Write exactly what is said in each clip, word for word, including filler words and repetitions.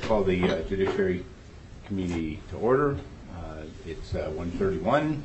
call the uh, Judiciary Committee to order. Uh, it's uh, one thirty-one.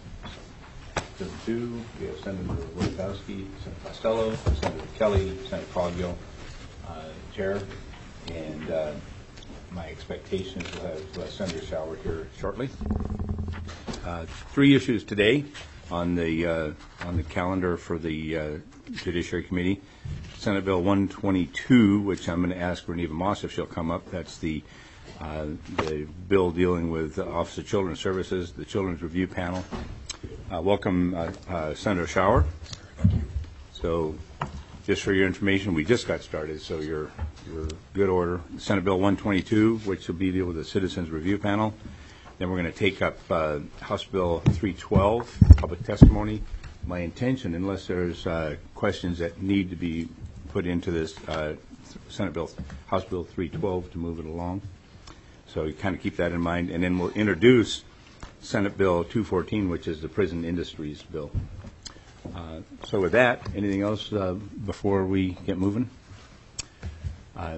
Two. We have Senator Wojciechowski, Senator Costello, Senator Kelly, Senator Coghill, uh, Chair, and uh, my expectation is we'll have uh, Senator Schauer here shortly. Uh, three issues today on the uh, on the calendar for the uh, Judiciary Committee. Senate Bill one twenty-two, which I'm going to ask Reneva Moss if she'll come up. That's the uh, the bill dealing with the Office of Children's Services, the Children's Review Panel. Uh, welcome, uh, uh, Senator Schauer. So, just for your information, we just got started, so you're you're good order. Senate Bill one twenty-two, which will be deal with the Citizens Review Panel. Then we're going to take up uh, House Bill three twelve, public testimony. My intention, unless there's uh, questions that need to be put into this uh, Senate Bill, House Bill three twelve to move it along. So you kind of keep that in mind, and then we'll introduce Senate Bill two fourteen, which is the Prison Industries Bill. Uh, so with that, anything else uh, before we get moving? Uh,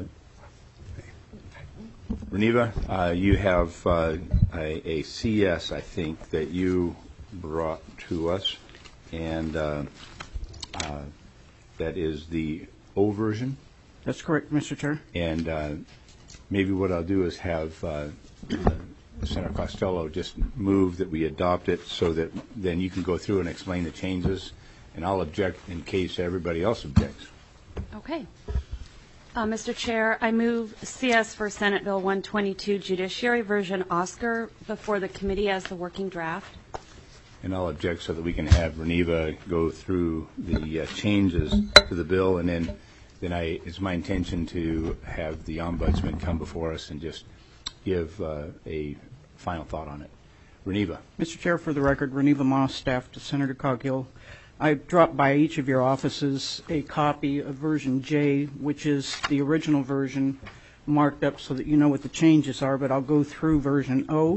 Reneva, uh, you have uh, a, a C S, I think, that you brought to us, and uh, uh, that is the O version. That's correct, Mister Chair. And uh, maybe what I'll do is have uh, uh, Senator Costello just move that we adopt it so that then you can go through and explain the changes, and I'll object in case everybody else objects. Okay. Uh, Mister Chair, I move C S for Senate Bill one twenty-two, Judiciary Version Oscar, before the committee as the working draft. And I'll object so that we can have Reneva go through the uh, changes to the bill, and then, then I, it's my intention to have the Ombudsman come before us and just give uh, a final thought on it. Reneva. Mister Chair, for the record, Reneva Moss, staff to Senator Coghill. I dropped by each of your offices a copy of version J, which is the original version, marked up so that you know what the changes are, but I'll go through version O.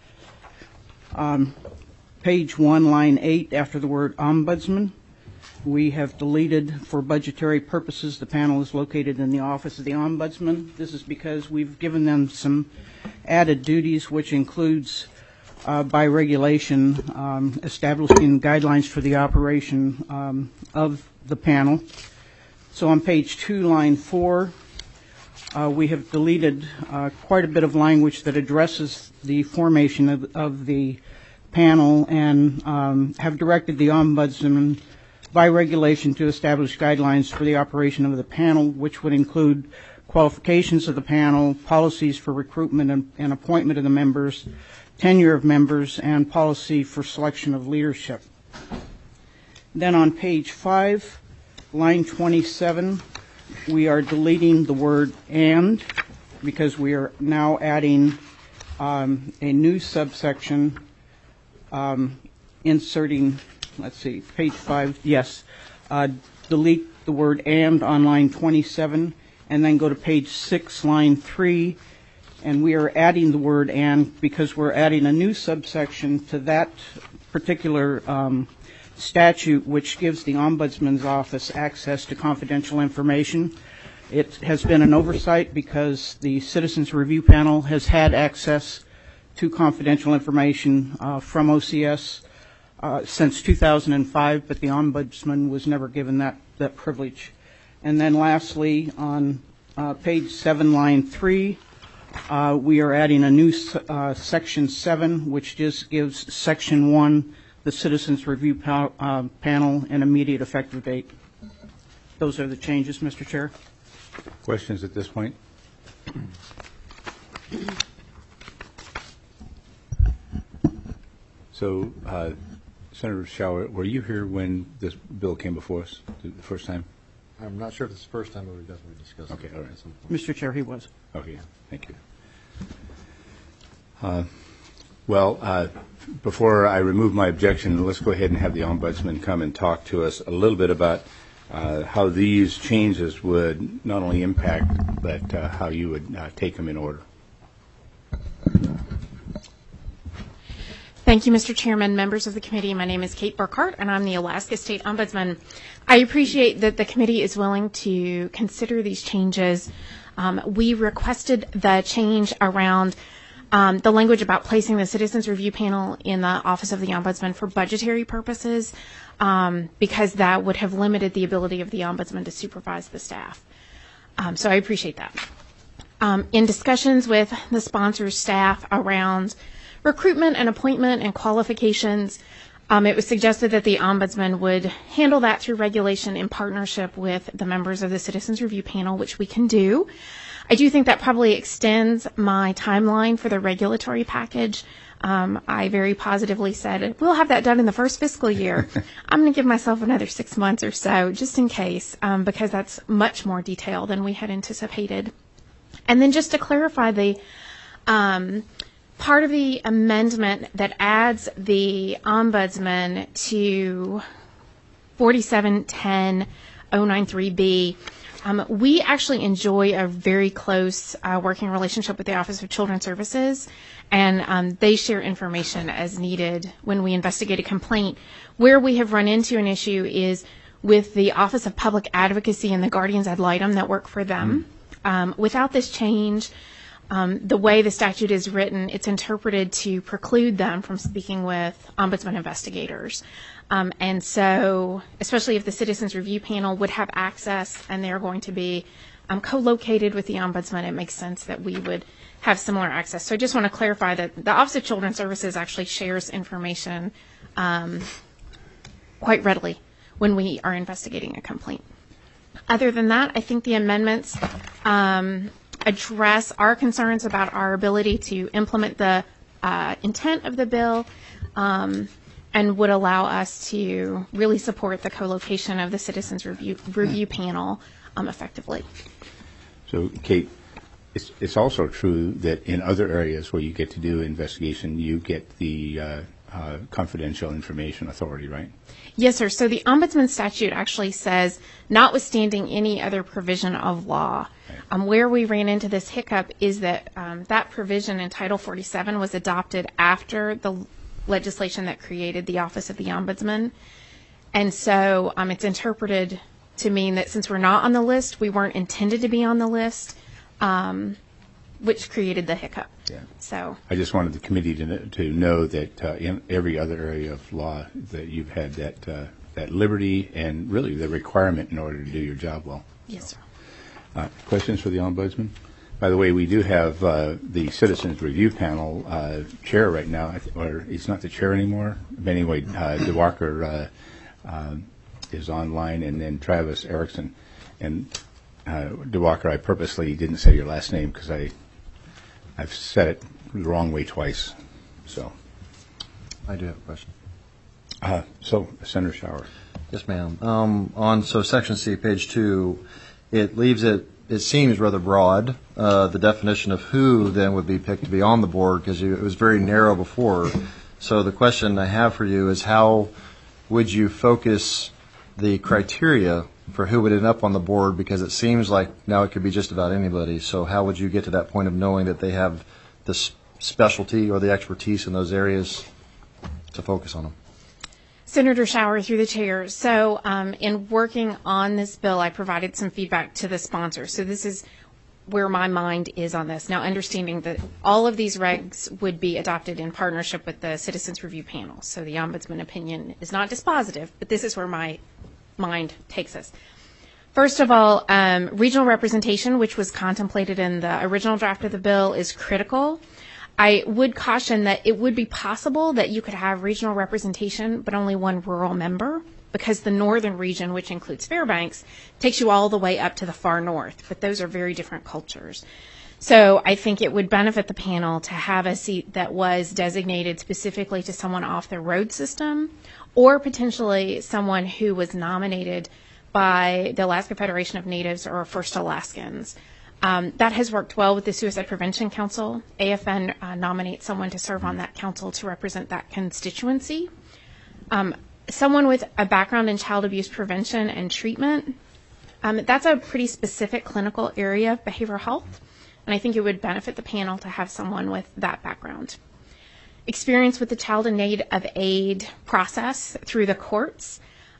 Um, page one, line eight, after the word Ombudsman, we have deleted for budgetary purposes. The panel is located in the Office of the Ombudsman. This is because we've given them some added duties, which includes, uh, by regulation, um, establishing guidelines for the operation um, of the panel. So on page two, line four, uh, we have deleted uh, quite a bit of language that addresses the formation of, of the panel and um, have directed the Ombudsman by regulation to establish guidelines for the operation of the panel, which would include qualifications of the panel, policies for recruitment and, and appointment of the members, tenure of members, and policy for selection of leadership. Then on page five, line twenty-seven, we are deleting the word "and" because we are now adding um, a new subsection um, inserting, let's see, page five, yes, uh, delete the word "and" on line twenty-seven, and then go to page six, line three, and we are adding the word "and" because we're adding a new subsection to that particular um, statute, which gives the Ombudsman's Office access to confidential information. It has been an oversight because the Citizens Review Panel has had access to confidential information uh, from O C S uh, since two thousand five, but the Ombudsman was never given that, that privilege. And then lastly, on uh, page seven, line three, uh, we are adding a new uh, section seven, which just gives section one, the Citizens Review pa uh, Panel, an immediate effective date. Those are the changes, Mister Chair. Questions at this point? So, uh, Senator Schauer, were you here when this bill came before us the first time? I'm not sure if it's the first time, but we've definitely discussed okay, it. Okay, all right. Mister Chair, he was. Okay, thank you. Uh, well, uh, before I remove my objection, let's go ahead and have the Ombudsman come and talk to us a little bit about uh, how these changes would not only impact, but uh, how you would uh, take them in order. Thank you, Mister Chairman, members of the committee. My name is Kate Burkhart, and I'm the Alaska State Ombudsman. I appreciate that the committee is willing to consider these changes Um, we requested the change around um, the language about placing the Citizens Review Panel in the Office of the Ombudsman for budgetary purposes, um, because that would have limited the ability of the Ombudsman to supervise the staff. Um, so I appreciate that. Um, in discussions with the sponsor's staff around recruitment and appointment and qualifications, um, it was suggested that the Ombudsman would handle that through regulation in partnership with the members of the Citizens Review Panel, which we can do. I do think that probably extends my timeline for the regulatory package. Um, I very positively said, we'll have that done in the first fiscal year. I'm going to give myself another six months or so, just in case, um, because that's much more detailed than we had anticipated. And then just to clarify, the um, part of the amendment that adds the Ombudsman to forty-seven ten oh nine three B, Um, we actually enjoy a very close uh, working relationship with the Office of Children's Services, and um, they share information as needed when we investigate a complaint. Where we have run into an issue is with the Office of Public Advocacy and the Guardians Ad Litem that work for them. Mm. Um, without this change, um, the way the statute is written, it's interpreted to preclude them from speaking with ombudsman investigators. Um, and so, especially if the Citizens Review Panel would have access and they're going to be um, co-located with the Ombudsman, it makes sense that we would have similar access. So I just want to clarify that the Office of Children's Services actually shares information um, quite readily when we are investigating a complaint. Other than that, I think the amendments um, address our concerns about our ability to implement the uh, intent of the bill, um, and would allow us to really support the co-location of the Citizens Review, Review Panel um, effectively. So, Kate, it's, it's also true that in other areas where you get to do investigation, you get the uh, uh, confidential information authority, right? Yes, sir. So the Ombudsman statute actually says, notwithstanding any other provision of law, right. um, where we ran into this hiccup is that um, that provision in Title forty-seven was adopted after the legislation that created the Office of the Ombudsman. And so um, it's interpreted to mean that since we're not on the list, we weren't intended to be on the list, um, which created the hiccup. Yeah. So I just wanted the committee to know, to know that uh, in every other area of law that you've had that uh, that liberty and really the requirement in order to do your job well. yes, sir. Uh, questions for the Ombudsman? By the way, we do have uh, the Citizens Review Panel uh, chair right now, I th- or he's not the chair anymore. But anyway, uh, DeWalker uh, uh, is online, and then Travis Erickson. And uh, DeWalker, I purposely didn't say your last name because I, I've said it the wrong way twice. So, I do have a question. uh, so Senator Shower. Yes, ma'am. Um, on so section C, page two, it leaves it. It seems rather broad. Uh, the definition of who then would be picked to be on the board, because it was very narrow before. So the question I have for you is, how would you focus the criteria for who would end up on the board? Because it seems like now it could be just about anybody. So how would you get to that point of knowing that they have the specialty or the expertise in those areas to focus on them? Senator Shower, through the chair. So um, in working on this bill, I provided some feedback to the sponsor. So this is where my mind is on this. Now, understanding that all of these regs would be adopted in partnership with the Citizens Review Panel. So the Ombudsman opinion is not dispositive, but this is where my mind takes us. First of all, um, regional representation, which was contemplated in the original draft of the bill, is critical. I would caution that it would be possible that you could have regional representation, but only one rural member, because the northern region, which includes Fairbanks, takes you all the way up to the far north. But those are very different cultures. So I think it would benefit the panel to have a seat that was designated specifically to someone off the road system, or potentially someone who was nominated by the Alaska Federation of Natives or First Alaskans. Um, that has worked well with the Suicide Prevention Council. A F N uh, nominates someone to serve on that council to represent that constituency. Um, someone with a background in child abuse prevention and treatment, um, that's a pretty specific clinical area of behavioral health, and I think it would benefit the panel to have someone with that background. Experience with the child in need of aid process through the courts.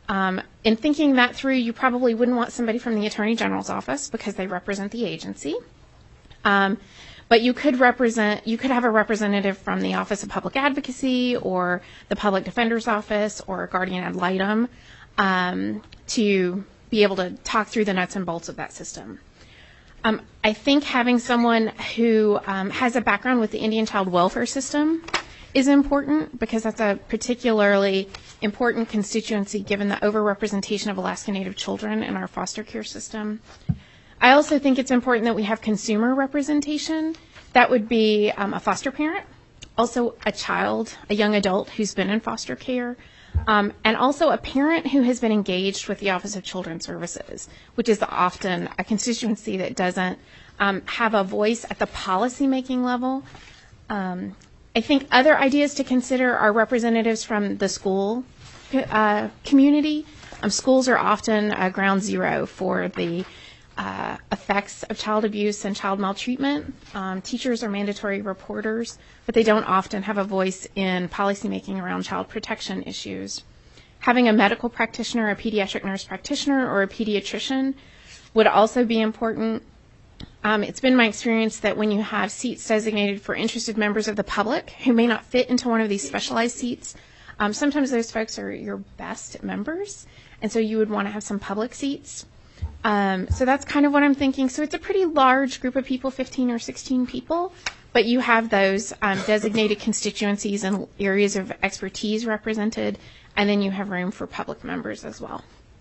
Um, in thinking that through, you probably wouldn't want somebody from the Attorney General's office because they represent the agency. Um, but you could represent, you could have a representative from the Office of Public Advocacy or the Public Defender's Office or guardian ad litem um, to be able to talk through the nuts and bolts of that system. Um, I think having someone who um, has a background with the Indian Child Welfare System is important because that's a particularly important constituency given the overrepresentation of Alaska Native children in our foster care system. I also think it's important that we have consumer representation. That would be um, a foster parent, also a child, a young adult who's been in foster care, um, and also a parent who has been engaged with the Office of Children's Services, which is often a constituency that doesn't um, have a voice at the policy-making level. Um, I think other ideas to consider are representatives from the school uh, community. Um, schools are often uh, ground zero for the uh, effects of child abuse and child maltreatment. Um, teachers are mandatory reporters, but they don't often have a voice in policymaking around child protection issues. Having a medical practitioner, a pediatric nurse practitioner, or a pediatrician would also be important. Um, it's been my experience that when you have seats designated for interested members of the public who may not fit into one of these specialized seats, um, sometimes those folks are your best members, and so you would want to have some public seats. Um, so that's kind of what I'm thinking. So it's a pretty large group of people, fifteen or sixteen people, but you have those um, designated constituencies and areas of expertise represented, and then you have room for public members as well.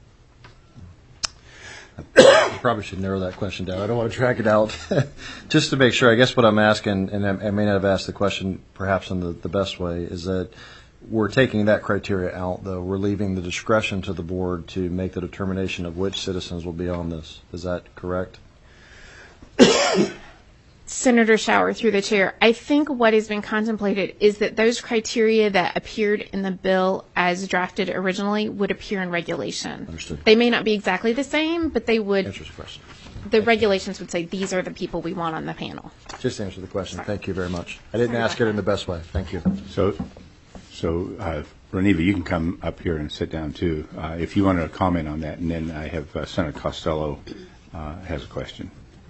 Probably should narrow that question down. I don't want to track it out. Just to make sure, I guess what I'm asking, and I, I may not have asked the question perhaps in the, the best way, is that we're taking that criteria out, though. We're leaving the discretion to the board to make the determination of which citizens will be on this. Is that correct? Senator Schauer, through the chair, I think what has been contemplated is that those criteria that appeared in the bill as drafted originally would appear in regulation. Understood. They may not be exactly the same, but they would. Answers the question. The regulations would say these are the people we want on the panel. Just answer the question. Thank you very much. I didn't ask it in the best way. Thank you. So, so uh, Reneva, you can come up here and sit down too, uh, if you want to comment on that. And then I have uh, Senator Costello uh, has a question.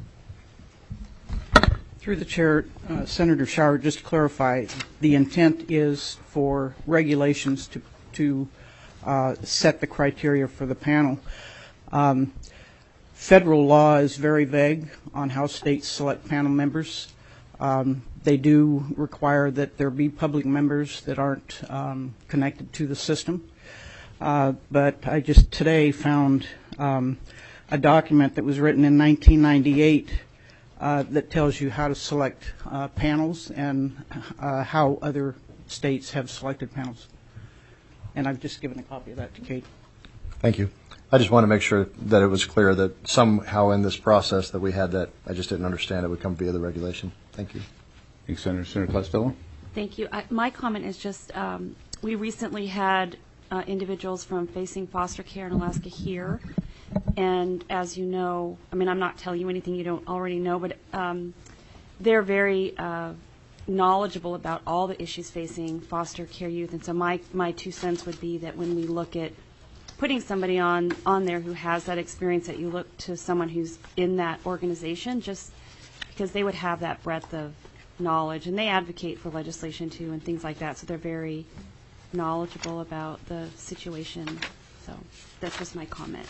Through the chair, uh, Senator Schauer, just to clarify, the intent is for regulations to to uh, set the criteria for the panel. Um, federal law is very vague on how states select panel members. Um, they do require that there be public members that aren't um, connected to the system. Uh, but I just today found um, a document that was written in nineteen ninety-eight Uh, that tells you how to select uh, panels and uh, how other states have selected panels. And I've just given a copy of that to Kate. Thank you. I just want to make sure that it was clear that somehow in this process that we had that, I just didn't understand it would come via the regulation. Thank you. Thanks, Senator. Senator Costello? Thank you. I, my comment is just um, we recently had uh, individuals from Facing Foster Care in Alaska here. And as you know, I mean, I'm not telling you anything you don't already know, but um, they're very uh, knowledgeable about all the issues facing foster care youth. And so my, my two cents would be that when we look at putting somebody on, on there who has that experience, that you look to someone who's in that organization, just because they would have that breadth of knowledge. And they advocate for legislation, too, and things like that. So they're very knowledgeable about the situation. So that's just my comment.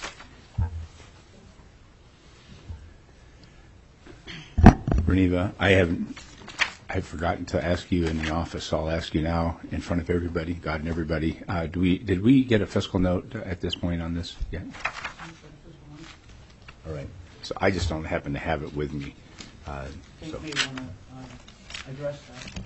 Reneva, I haven't, I've forgotten to ask you in the office, so I'll ask you now in front of everybody, God and everybody. Uh, do we, did we get a fiscal note at this point on this yet? All right. So I just don't happen to have it with me. Uh, so. May want to uh, address that.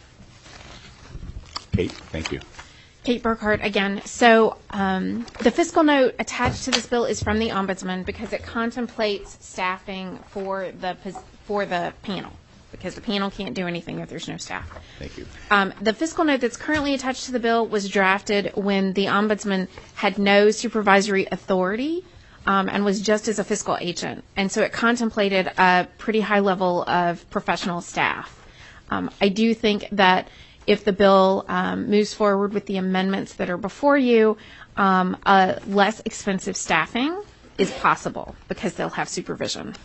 Kate, thank you. Kate Burkhart again. So um, the fiscal note attached to this bill is from the Ombudsman because it contemplates staffing for the for the panel, because the panel can't do anything if there's no staff. Thank you. Um, the fiscal note that's currently attached to the bill was drafted when the Ombudsman had no supervisory authority um, and was just as a fiscal agent. And so it contemplated a pretty high level of professional staff. Um, I do think that if the bill um, moves forward with the amendments that are before you, um, uh, less expensive staffing is possible because they'll have supervision.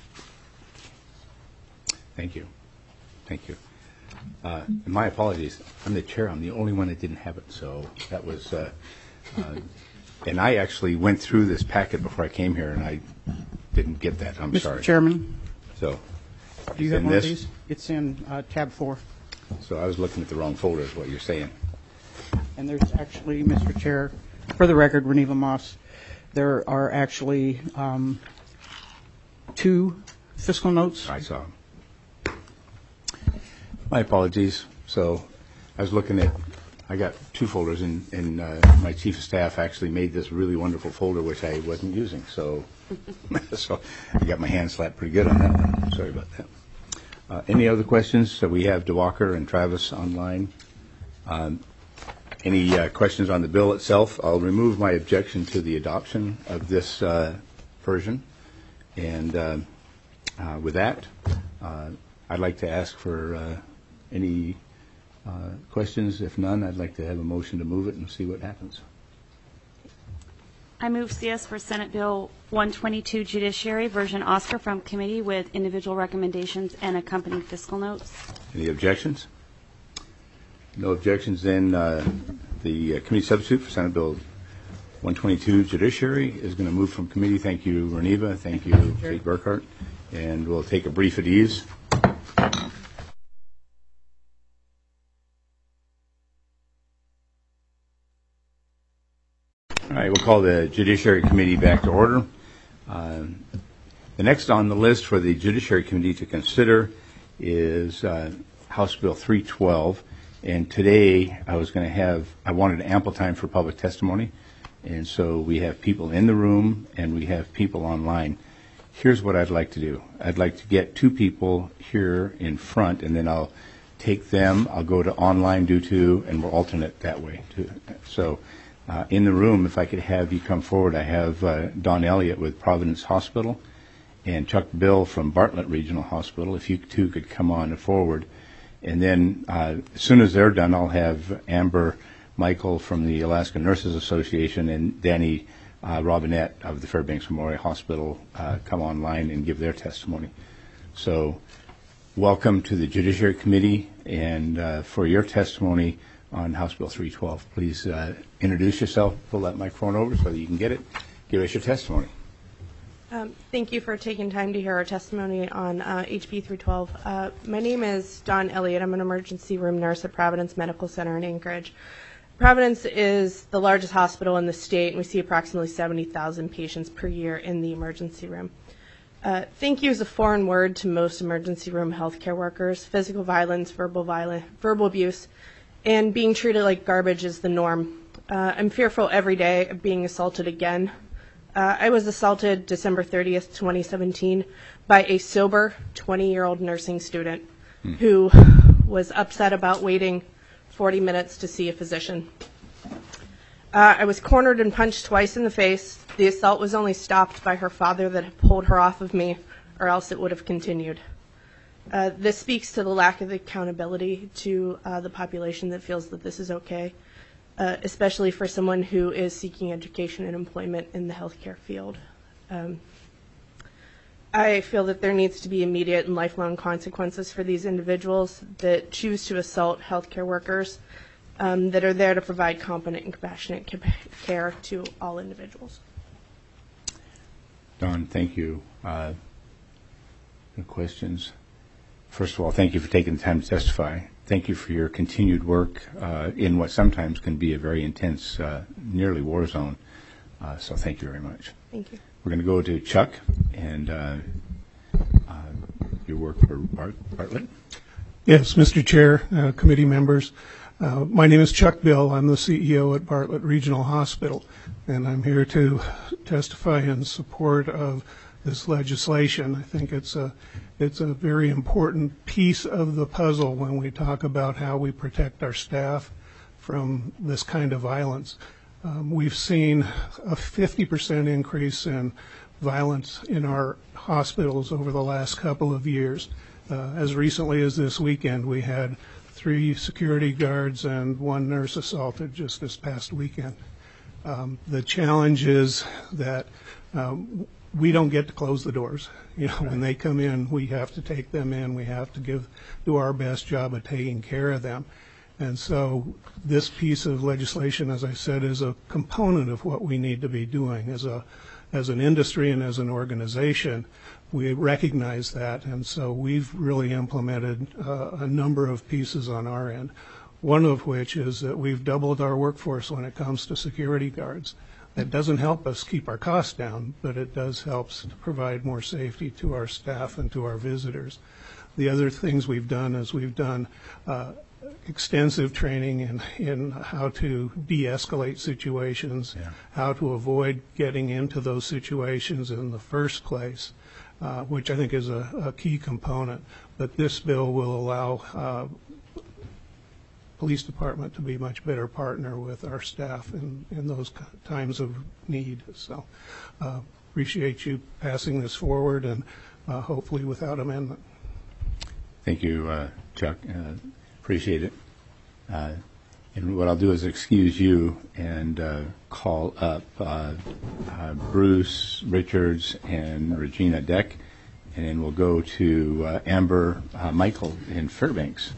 Thank you. Thank you. Uh, my apologies. I'm the chair. I'm the only one that didn't have it. So that was, uh, uh, and I actually went through this packet before I came here, and I didn't get that. I'm sorry. Mister Chairman, So, do you it's have in one of this? these? It's in uh, tab four. So I was looking at the wrong folder, is what you're saying. And there's actually, Mister Chair, for the record, Reneva Moss, there are actually um, two fiscal notes. I saw them. My apologies. So I was looking at, I got two folders, and, and uh, my chief of staff actually made this really wonderful folder, which I wasn't using. So, so I got my hand slapped pretty good on that one. Sorry about that. Uh, any other questions? So we have DeWalker and Travis online. Um, any uh, questions on the bill itself? I'll remove my objection to the adoption of this uh, version. And uh, uh, with that, uh, I'd like to ask for uh, any uh, questions. If none, I'd like to have a motion to move it and see what happens. I move C S for Senate Bill one twenty-two Judiciary version Oscar from committee with individual recommendations and accompanying fiscal notes. Any objections? No objections, then uh, the uh, committee substitute for Senate Bill one twenty-two Judiciary is going to move from committee. Thank you, Reneva. Thank you, Kate Burkhart. And we'll take a brief at ease. All right, we'll call the Judiciary Committee back to order. Uh, the next on the list for the Judiciary Committee to consider is uh, House Bill three twelve. And today I was going to have, I wanted ample time for public testimony. And so we have people in the room and we have people online. Here's what I'd like to do. I'd like to get two people here in front, and then I'll take them. I'll go to online due to, and we'll alternate that way too. So uh, in the room, if I could have you come forward, I have uh, Don Elliott with Providence Hospital and Chuck Bill from Bartlett Regional Hospital. If you two could come on forward. And then uh, as soon as they're done, I'll have Amber Michael from the Alaska Nurses Association and Danny uh, Robinette of the Fairbanks Memorial Hospital uh, come online and give their testimony. So welcome to the Judiciary Committee, and uh, for your testimony on House Bill three twelve, please uh, introduce yourself, pull that microphone over so that you can get it, give us your testimony. Um, thank you for taking time to hear our testimony on uh, H B three twelve. Uh, my name is Dawn Elliott. I'm an emergency room nurse at Providence Medical Center in Anchorage. Providence is the largest hospital in the state, and we see approximately seventy thousand patients per year in the emergency room. Uh, thank you is a foreign word to most emergency room healthcare workers. Physical violence, verbal violence, verbal abuse, and being treated like garbage is the norm. Uh, I'm fearful every day of being assaulted again. Uh, I was assaulted December thirtieth, twenty seventeen, by a sober twenty-year-old nursing student hmm. who was upset about waiting forty minutes to see a physician. Uh, I was cornered and punched twice in the face. The assault was only stopped by her father that had pulled her off of me, or else it would have continued. Uh, this speaks to the lack of accountability to uh, the population that feels that this is okay. Uh, especially for someone who is seeking education and employment in the healthcare field. Um, I feel that there needs to be immediate and lifelong consequences for these individuals that choose to assault healthcare workers um, that are there to provide competent and compassionate care to all individuals. Don, thank you. Uh, any questions? First of all, thank you for taking the time to testify. Thank you for your continued work uh, in what sometimes can be a very intense, uh, nearly war zone. Uh, so thank you very much. Thank you. We're going to go to Chuck and uh, uh, your work for Bart- Bartlett. Yes, Mister Chair, uh, committee members. Uh, my name is Chuck Bill. I'm the C E O at Bartlett Regional Hospital, and I'm here to testify in support of this legislation. I think it's a it's a very important piece of the puzzle when we talk about how we protect our staff from this kind of violence. Um, we've seen a fifty percent increase in violence in our hospitals over the last couple of years. Uh, as recently as this weekend, we had three security guards and one nurse assaulted just this past weekend. Um, the challenge is that um, we don't get to close the doors. You know, when they come in, we have to take them in. We have to give do our best job of taking care of them. And so this piece of legislation, as I said, is a component of what we need to be doing as a as an industry and as an organization. We recognize that, and so we've really implemented uh, a number of pieces on our end. One of which is that we've doubled our workforce when it comes to security guards. That doesn't help us keep our costs down, but it does help to provide more safety to our staff and to our visitors. The other things we've done is we've done uh, extensive training in, in how to de-escalate situations, yeah. how to avoid getting into those situations in the first place, uh, which I think is a, a key component. But this bill will allow uh, police department to be a much better partner with our staff in, in those times of need. So uh, appreciate you passing this forward, and uh, hopefully without amendment. Thank you, uh, Chuck. Uh, appreciate it. Uh, and what I'll do is excuse you and uh, call up uh, uh, Bruce Richards and Regina Deck, and then we'll go to uh, Amber uh, Michael in Fairbanks.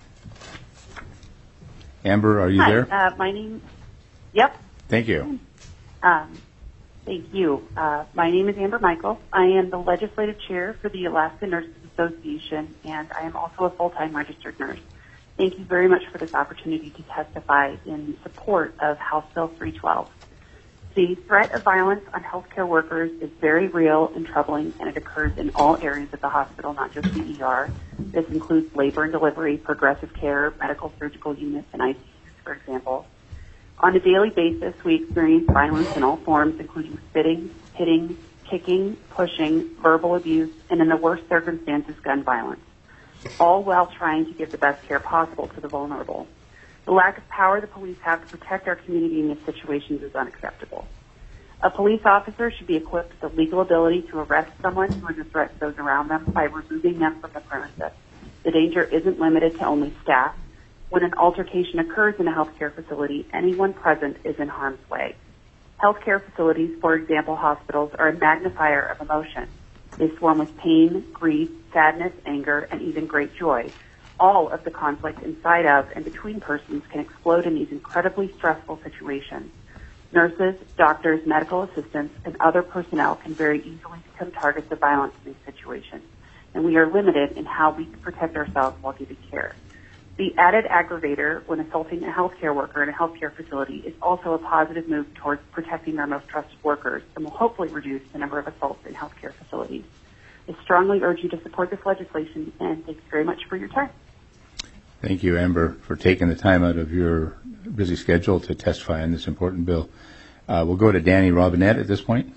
Amber, are you Hi, there? Uh, my name, yep. Thank you. Um, thank you. Uh, my name is Amber Michael. I am the legislative chair for the Alaska Nurses Association, and I am also a full-time registered nurse. Thank you very much for this opportunity to testify in support of House Bill three twelve. The threat of violence on healthcare workers is very real and troubling, and it occurs in all areas of the hospital, not just the E R. This includes labor and delivery, progressive care, medical surgical units, and I C Us, for example. On a daily basis, we experience violence in all forms, including spitting, hitting, kicking, pushing, verbal abuse, and in the worst circumstances, gun violence, all while trying to give the best care possible to the vulnerable. The lack of power the police have to protect our community in these situations is unacceptable. A police officer should be equipped with the legal ability to arrest someone who is a threat to those around them by removing them from the premises. The danger isn't limited to only staff. When an altercation occurs in a healthcare facility, anyone present is in harm's way. Healthcare facilities, for example hospitals, are a magnifier of emotion. They swarm with pain, grief, sadness, anger, and even great joy. All of the conflict inside of and between persons can explode in these incredibly stressful situations. Nurses, doctors, medical assistants, and other personnel can very easily become targets of violence in these situations, and we are limited in how we can protect ourselves while giving care. The added aggravator when assaulting a healthcare worker in a healthcare facility is also a positive move towards protecting our most trusted workers and will hopefully reduce the number of assaults in healthcare facilities. I strongly urge you to support this legislation, and thank you very much for your time. Thank you, Amber, for taking the time out of your busy schedule to testify on this important bill. Uh, we'll go to Danny Robinette at this point.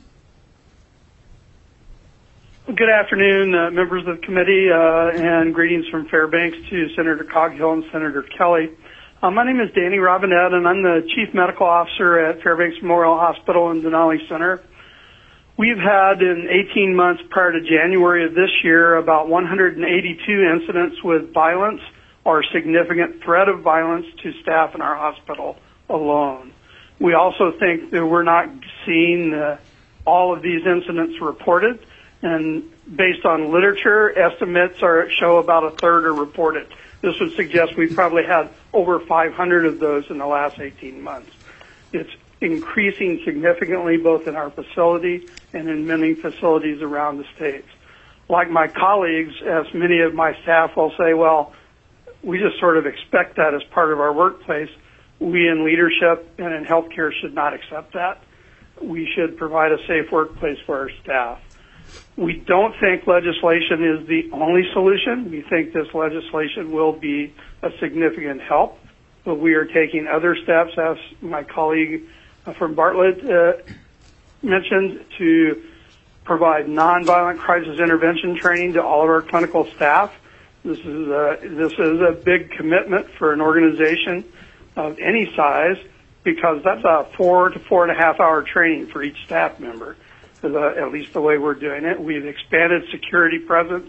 Good afternoon, uh, members of the committee, uh, and greetings from Fairbanks to Senator Coghill and Senator Kelly. Uh, my name is Danny Robinette, and I'm the Chief Medical Officer at Fairbanks Memorial Hospital and Denali Center. We've had, in eighteen months prior to January of this year, about one hundred eighty-two incidents with violence or significant threat of violence to staff in our hospital alone. We also think that we're not seeing uh, all of these incidents reported, and based on literature, estimates are show about a third are reported. This would suggest we've probably had over five hundred of those in the last eighteen months. It's increasing significantly both in our facility and in many facilities around the states. Like my colleagues, as many of my staff will say, well, we just sort of expect that as part of our workplace. We in leadership and in healthcare should not accept that. We should provide a safe workplace for our staff. We don't think legislation is the only solution. We think this legislation will be a significant help, but we are taking other steps, as my colleague from Bartlett uh, mentioned, to provide nonviolent crisis intervention training to all of our clinical staff. This is a, this is a big commitment for an organization of any size, because that's a four to four and a half hour training for each staff member, the, at least the way we're doing it. We've expanded security presence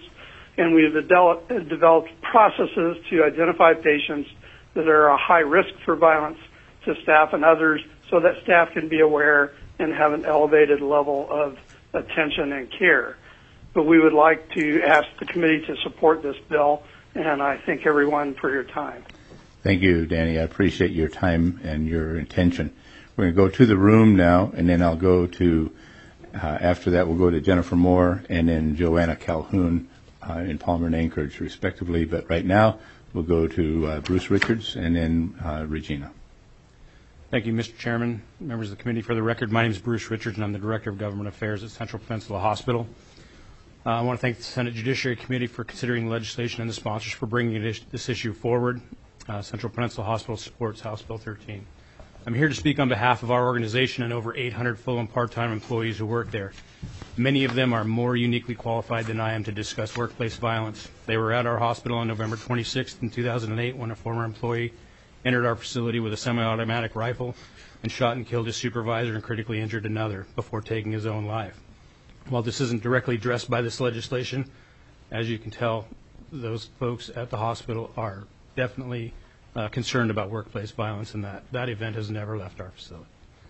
and we've developed, developed processes to identify patients that are a high risk for violence to staff and others so that staff can be aware and have an elevated level of attention and care. But we would like to ask the committee to support this bill, and I thank everyone for your time. Thank you, Danny. I appreciate your time and your intention. We're going to go to the room now, and then I'll go to, uh, after that, we'll go to Jennifer Moore and then Joanna Calhoun uh, in Palmer and Anchorage, respectively. But right now, we'll go to uh, Bruce Richards and then uh, Regina. Thank you, Mister Chairman, members of the committee. For the record, my name is Bruce Richards, and I'm the Director of Government Affairs at Central Peninsula Hospital. Uh, I want to thank the Senate Judiciary Committee for considering legislation and the sponsors for bringing this issue forward. Uh, Central Peninsula Hospital supports House Bill thirteen. I'm here to speak on behalf of our organization and over eight hundred full and part-time employees who work there. Many of them are more uniquely qualified than I am to discuss workplace violence. They were at our hospital on November twenty-sixth in two thousand eight when a former employee entered our facility with a semi-automatic rifle and shot and killed his supervisor and critically injured another before taking his own life. While this isn't directly addressed by this legislation, as you can tell, those folks at the hospital are definitely uh, concerned about workplace violence, and that that event has never left our facility.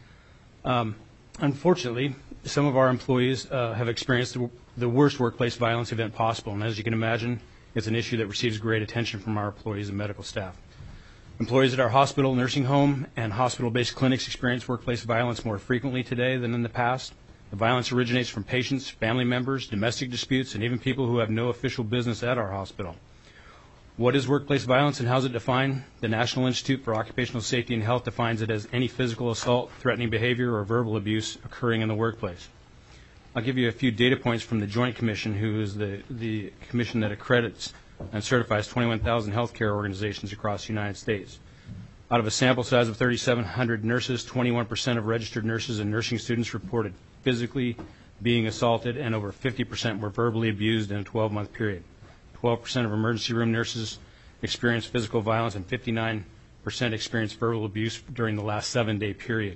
Um, unfortunately, some of our employees uh, have experienced the, the worst workplace violence event possible, and as you can imagine, it's an issue that receives great attention from our employees and medical staff. Employees at our hospital, nursing home, and hospital-based clinics experience workplace violence more frequently today than in the past. The violence originates from patients, family members, domestic disputes, and even people who have no official business at our hospital. What is workplace violence and how is it defined? The National Institute for Occupational Safety and Health defines it as any physical assault, threatening behavior, or verbal abuse occurring in the workplace. I'll give you a few data points from the Joint Commission, who is the, the commission that accredits and certifies twenty-one thousand healthcare organizations across the United States. Out of a sample size of thirty-seven hundred nurses, twenty-one percent of registered nurses and nursing students reported physically being assaulted, and over fifty percent were verbally abused in a twelve-month period. twelve percent of emergency room nurses experienced physical violence, and fifty-nine percent experienced verbal abuse during the last seven-day period.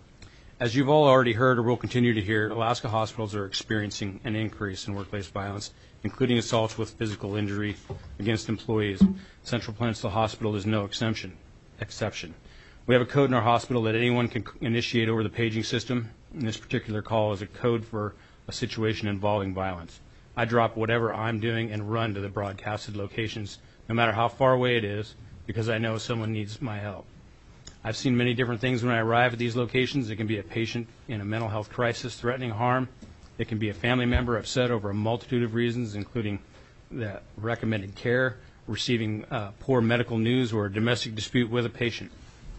As you've all already heard or will continue to hear, Alaska hospitals are experiencing an increase in workplace violence, including assaults with physical injury against employees. Central Peninsula Hospital is no exception. exception. We have a code in our hospital that anyone can initiate over the paging system. And this particular call is a code for a situation involving violence. I drop whatever I'm doing and run to the broadcasted locations, no matter how far away it is, because I know someone needs my help. I've seen many different things when I arrive at these locations. It can be a patient in a mental health crisis threatening harm. It can be a family member upset over a multitude of reasons, including the recommended care, receiving uh, poor medical news, or a domestic dispute with a patient.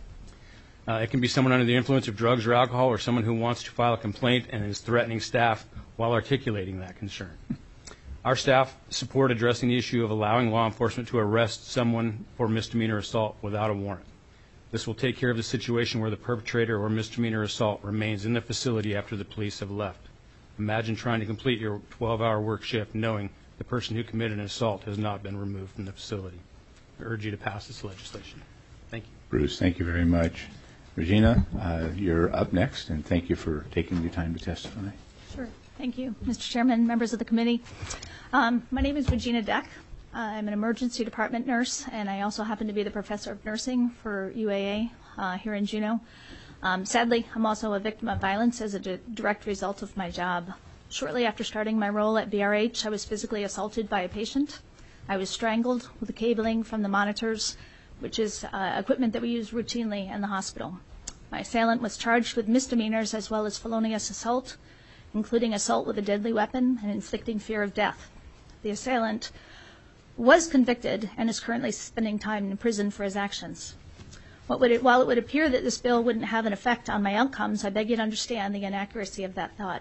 Uh, it can be someone under the influence of drugs or alcohol, or someone who wants to file a complaint and is threatening staff while articulating that concern. Our staff support addressing the issue of allowing law enforcement to arrest someone for misdemeanor assault without a warrant. This will take care of the situation where the perpetrator or misdemeanor assault remains in the facility after the police have left. Imagine trying to complete your twelve-hour work shift knowing the person who committed an assault has not been removed from the facility. I urge you to pass this legislation. Thank you. Bruce, thank you very much. Regina, uh, you're up next, and thank you for taking your time to testify. Sure. Thank you, Mister Chairman, members of the committee. Um, my name is Regina Deck. Uh, I'm an emergency department nurse, and I also happen to be the professor of nursing for U A A uh, here in Juneau. Um, sadly, I'm also a victim of violence as a d- direct result of my job. Shortly after starting my role at B R H, I was physically assaulted by a patient. I was strangled with the cabling from the monitors, which is uh, equipment that we use routinely in the hospital. My assailant was charged with misdemeanors as well as felonious assault, including assault with a deadly weapon and inflicting fear of death. The assailant was convicted and is currently spending time in prison for his actions. What would it, while it would appear that this bill wouldn't have an effect on my outcomes, I beg you to understand the inaccuracy of that thought.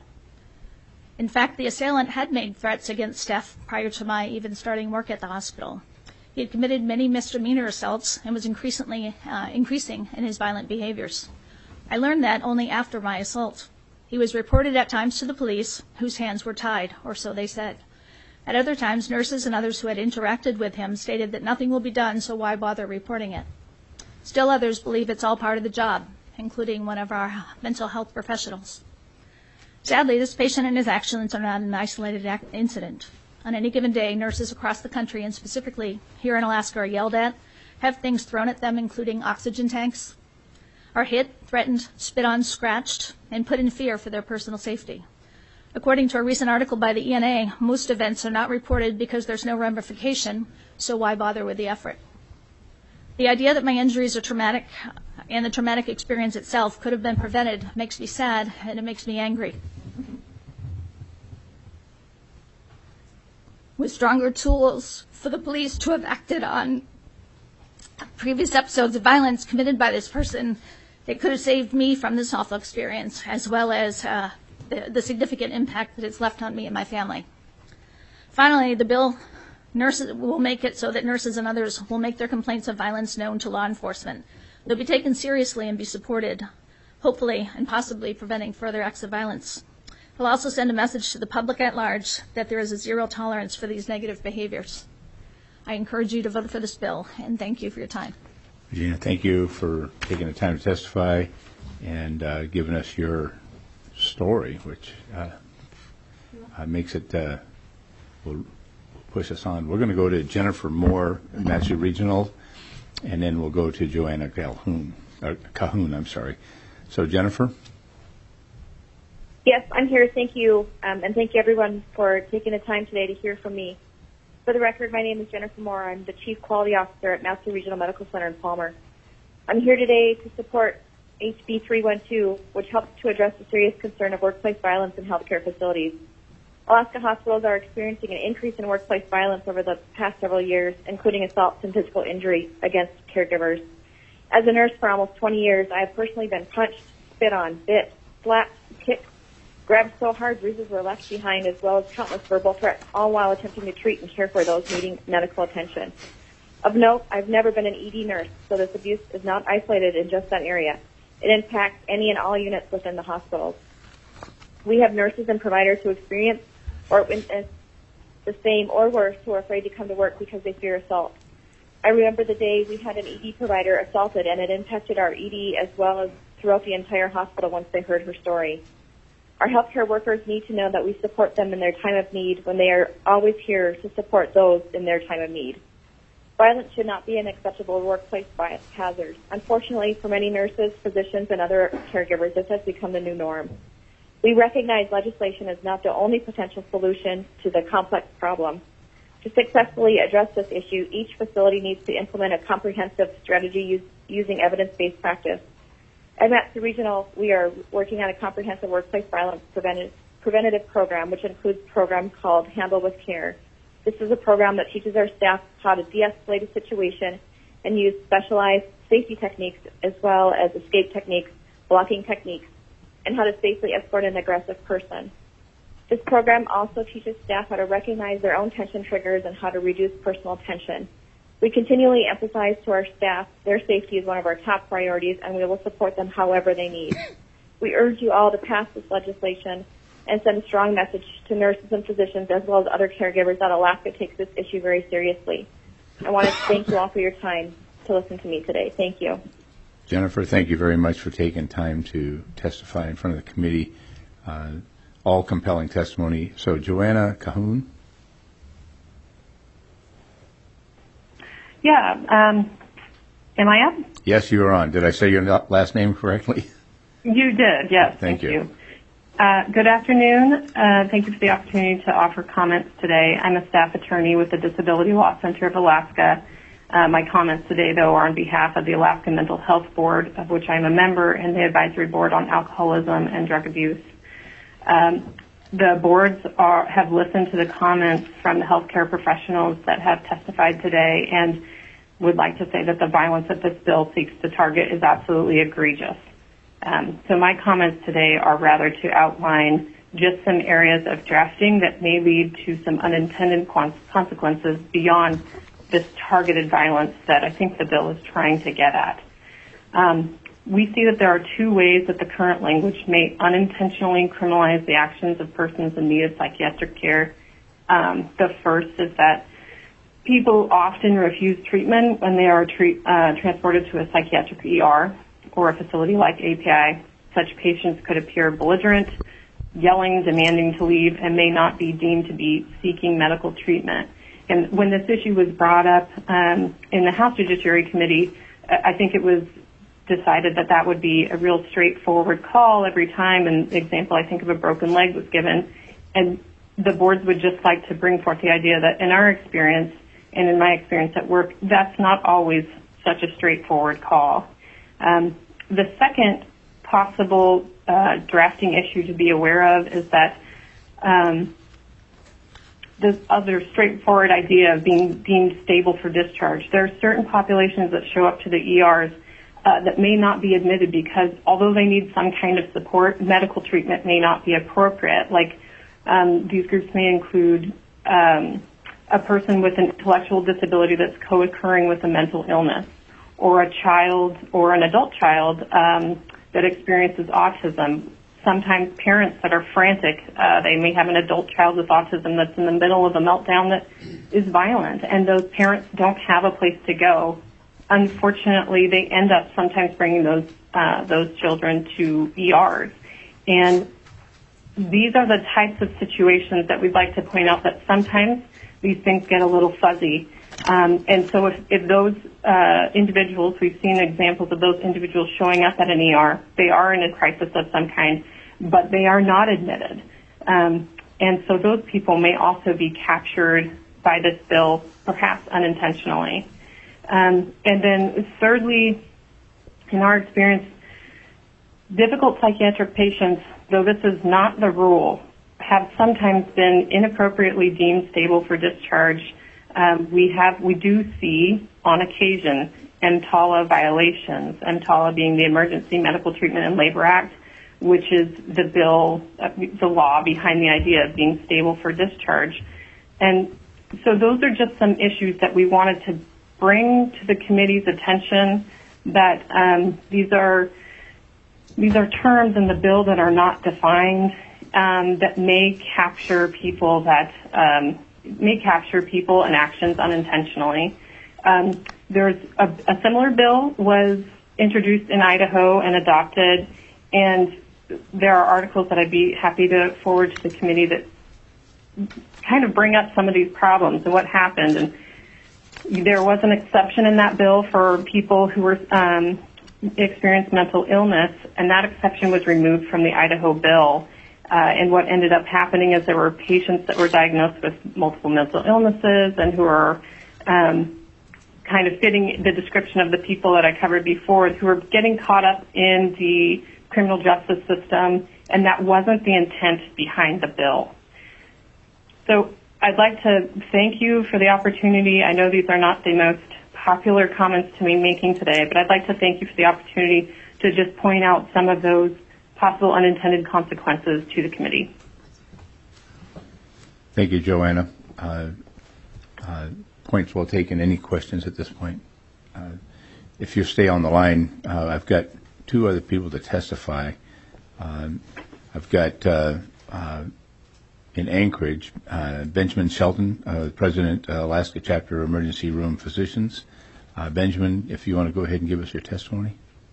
In fact, the assailant had made threats against staff prior to my even starting work at the hospital. He had committed many misdemeanor assaults and was increasingly uh, increasing in his violent behaviors. I learned that only after my assault. He was reported at times to the police, whose hands were tied, or so they said. At other times, nurses and others who had interacted with him stated that nothing will be done, so why bother reporting it? Still others believe it's all part of the job, including one of our mental health professionals. Sadly, this patient and his actions are not an isolated incident. On any given day, nurses across the country, and specifically here in Alaska, are yelled at, have things thrown at them, including oxygen tanks, are hit, threatened, spit on, scratched, and put in fear for their personal safety. According to a recent article by the E N A, most events are not reported because there's no ramification, so why bother with the effort? The idea that my injuries are traumatic and the traumatic experience itself could have been prevented makes me sad, and it makes me angry. With stronger tools for the police to have acted on previous episodes of violence committed by this person, it could have saved me from this awful experience, as well as uh, the, the significant impact that it's left on me and my family. Finally, the bill nurses will make it so that nurses and others will make their complaints of violence known to law enforcement. They'll be taken seriously and be supported, hopefully and possibly preventing further acts of violence. It'll also send a message to the public at large that there is a zero tolerance for these negative behaviors. I encourage you to vote for this bill, and thank you for your time. Regina, thank you for taking the time to testify and uh, giving us your story, which uh, uh, makes it, uh, will push us on. We're going to go to Jennifer Moore, Matthew Regional, and then we'll go to Joanna Calhoun, uh, Cahoon, I'm sorry. So Jennifer? Yes, I'm here. Thank you, um, and thank you everyone for taking the time today to hear from me. For the record, my name is Jennifer Moore. I'm the Chief Quality Officer at Matthew Regional Medical Center in Palmer. I'm here today to support H B three twelve, which helps to address the serious concern of workplace violence in healthcare facilities. Alaska hospitals are experiencing an increase in workplace violence over the past several years, including assaults and physical injury against caregivers. As a nurse for almost twenty years, I have personally been punched, spit on, bit, slapped, kicked, grabbed so hard bruises were left behind, as well as countless verbal threats, all while attempting to treat and care for those needing medical attention. Of note, I've never been an E D nurse, so this abuse is not isolated in just that area. It impacts any and all units within the hospitals. We have nurses and providers who experience or witness the same or worse who are afraid to come to work because they fear assault. I remember the day we had an E D provider assaulted, and it impacted our E D as well as throughout the entire hospital once they heard her story. Our healthcare workers need to know that we support them in their time of need when they are always here to support those in their time of need. Violence should not be an acceptable workplace hazard. Unfortunately, for many nurses, physicians, and other caregivers, this has become the new norm. We recognize legislation is not the only potential solution to the complex problem. To successfully address this issue, each facility needs to implement a comprehensive strategy use, using evidence-based practice. At Matthew Regional, we are working on a comprehensive workplace violence preventative, preventative program, which includes a program called Handle with Care. This is a program that teaches our staff how to de-escalate a situation and use specialized safety techniques as well as escape techniques, blocking techniques, and how to safely escort an aggressive person. This program also teaches staff how to recognize their own tension triggers and how to reduce personal tension. We continually emphasize to our staff their safety is one of our top priorities, and we will support them however they need. We urge you all to pass this legislation and send a strong message to nurses and physicians as well as other caregivers that Alaska takes this issue very seriously. I want to thank you all for your time to listen to me today. Thank you. Jennifer, thank you very much for taking time to testify in front of the committee. Uh, all compelling testimony. So, Joanna Cahoon. Yeah. Um, am I up? Yes, you are on. Did I say your last name correctly? You did, yes. Thank, thank you. you. Uh, good afternoon. Uh, thank you for the opportunity to offer comments today. I'm a staff attorney with the Disability Law Center of Alaska. Uh, my comments today, though, are on behalf of the Alaska Mental Health Board, of which I'm a member, and the Advisory Board on Alcoholism and Drug Abuse. Um, the boards are, have listened to the comments from the healthcare professionals that have testified today and would like to say that the violence that this bill seeks to target is absolutely egregious. Um, so my comments today are rather to outline just some areas of drafting that may lead to some unintended consequences beyond this targeted violence that I think the bill is trying to get at. Um, we see that there are two ways that the current language may unintentionally criminalize the actions of persons in need of psychiatric care. Um, the first is that people often refuse treatment when they are treat, uh, transported to a psychiatric E R or a facility like A P I. Such patients could appear belligerent, yelling, demanding to leave, and may not be deemed to be seeking medical treatment. And when this issue was brought up um, in the House Judiciary Committee, I think it was decided that that would be a real straightforward call every time. An example, I think, of a broken leg was given. And the boards would just like to bring forth the idea that in our experience and in my experience at work, that's not always such a straightforward call. Um, the second possible uh, drafting issue to be aware of is that um, this other straightforward idea of being deemed stable for discharge. There are certain populations that show up to the E Rs uh, that may not be admitted because although they need some kind of support, medical treatment may not be appropriate. Like um, these groups may include um, a person with an intellectual disability that's co-occurring with a mental illness, or a child or an adult child um, that experiences autism. Sometimes parents that are frantic, uh, they may have an adult child with autism that's in the middle of a meltdown that is violent, and those parents don't have a place to go. Unfortunately, they end up sometimes bringing those uh, those children to E Rs. And these are the types of situations that we'd like to point out that sometimes these things get a little fuzzy. Um, and so if, if those uh, individuals, we've seen examples of those individuals showing up at an E R, they are in a crisis of some kind, but they are not admitted. Um, and so those people may also be captured by this bill, perhaps unintentionally. Um, and then thirdly, in our experience, difficult psychiatric patients, though this is not the rule, have sometimes been inappropriately deemed stable for discharge. Um, we have, we do see on occasion EMTALA violations, EMTALA being the Emergency Medical Treatment and Labor Act, which is the bill, uh, the law behind the idea of being stable for discharge. And so those are just some issues that we wanted to bring to the committee's attention, that um, these are these are terms in the bill that are not defined, um, that may capture people that um, may capture people and actions unintentionally. Um, there's a, a similar bill was introduced in Idaho and adopted, and there are articles that I'd be happy to forward to the committee that kind of bring up some of these problems and what happened. And there was an exception in that bill for people who were um, experienced mental illness, and that exception was removed from the Idaho bill. Uh, and what ended up happening is there were patients that were diagnosed with multiple mental illnesses and who are um, kind of fitting the description of the people that I covered before, who were getting caught up in the criminal justice system, and that wasn't the intent behind the bill. So I'd like to thank you for the opportunity. I know these are not the most popular comments to me making today, but I'd like to thank you for the opportunity to just point out some of those possible unintended consequences to the committee. Thank you, Joanna. Uh, uh, points well taken. Any questions at this point? Uh, if you stay on the line, uh, I've got two other people to testify. Um, I've got uh, uh, in Anchorage, uh, Benjamin Shelton, uh, President, uh, Alaska Chapter Emergency Room Physicians. Uh, Benjamin, if you want to go ahead and give us your testimony.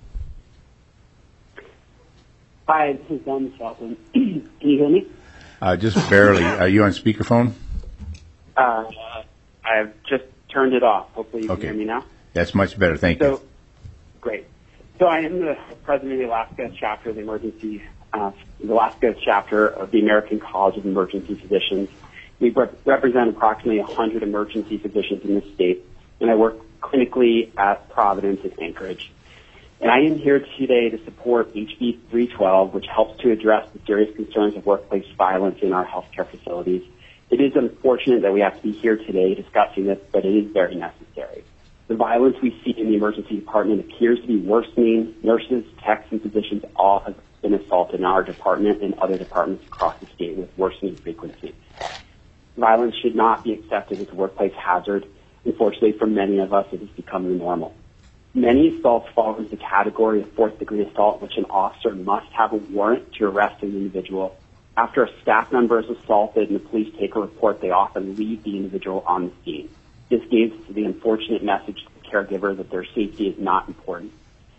Hi, this is Ben Shelton. Can you hear me? Uh, just barely. Are you on speakerphone? Uh, I've just turned it off. Hopefully you okay. can hear me now. That's much better. Thank so, you. Great. So I am the president of the Alaska chapter of the emergency, uh, the Alaska chapter of the American College of Emergency Physicians. We rep- represent approximately one hundred emergency physicians in the state, and I work clinically at Providence and Anchorage. And I am here today to support H B three twelve, which helps to address the serious concerns of workplace violence in our healthcare facilities. It is unfortunate that we have to be here today discussing this, but it is very necessary. The violence we see in the emergency department appears to be worsening. Nurses, techs, and physicians all have been assaulted in our department and other departments across the state with worsening frequency. Violence should not be accepted as a workplace hazard. Unfortunately, for many of us, it has become the normal. Many assaults fall into the category of fourth-degree assault, which an officer must have a warrant to arrest an individual. After a staff member is assaulted and the police take a report, they often leave the individual on the scene. This gives the unfortunate message to the caregiver that their safety is not important.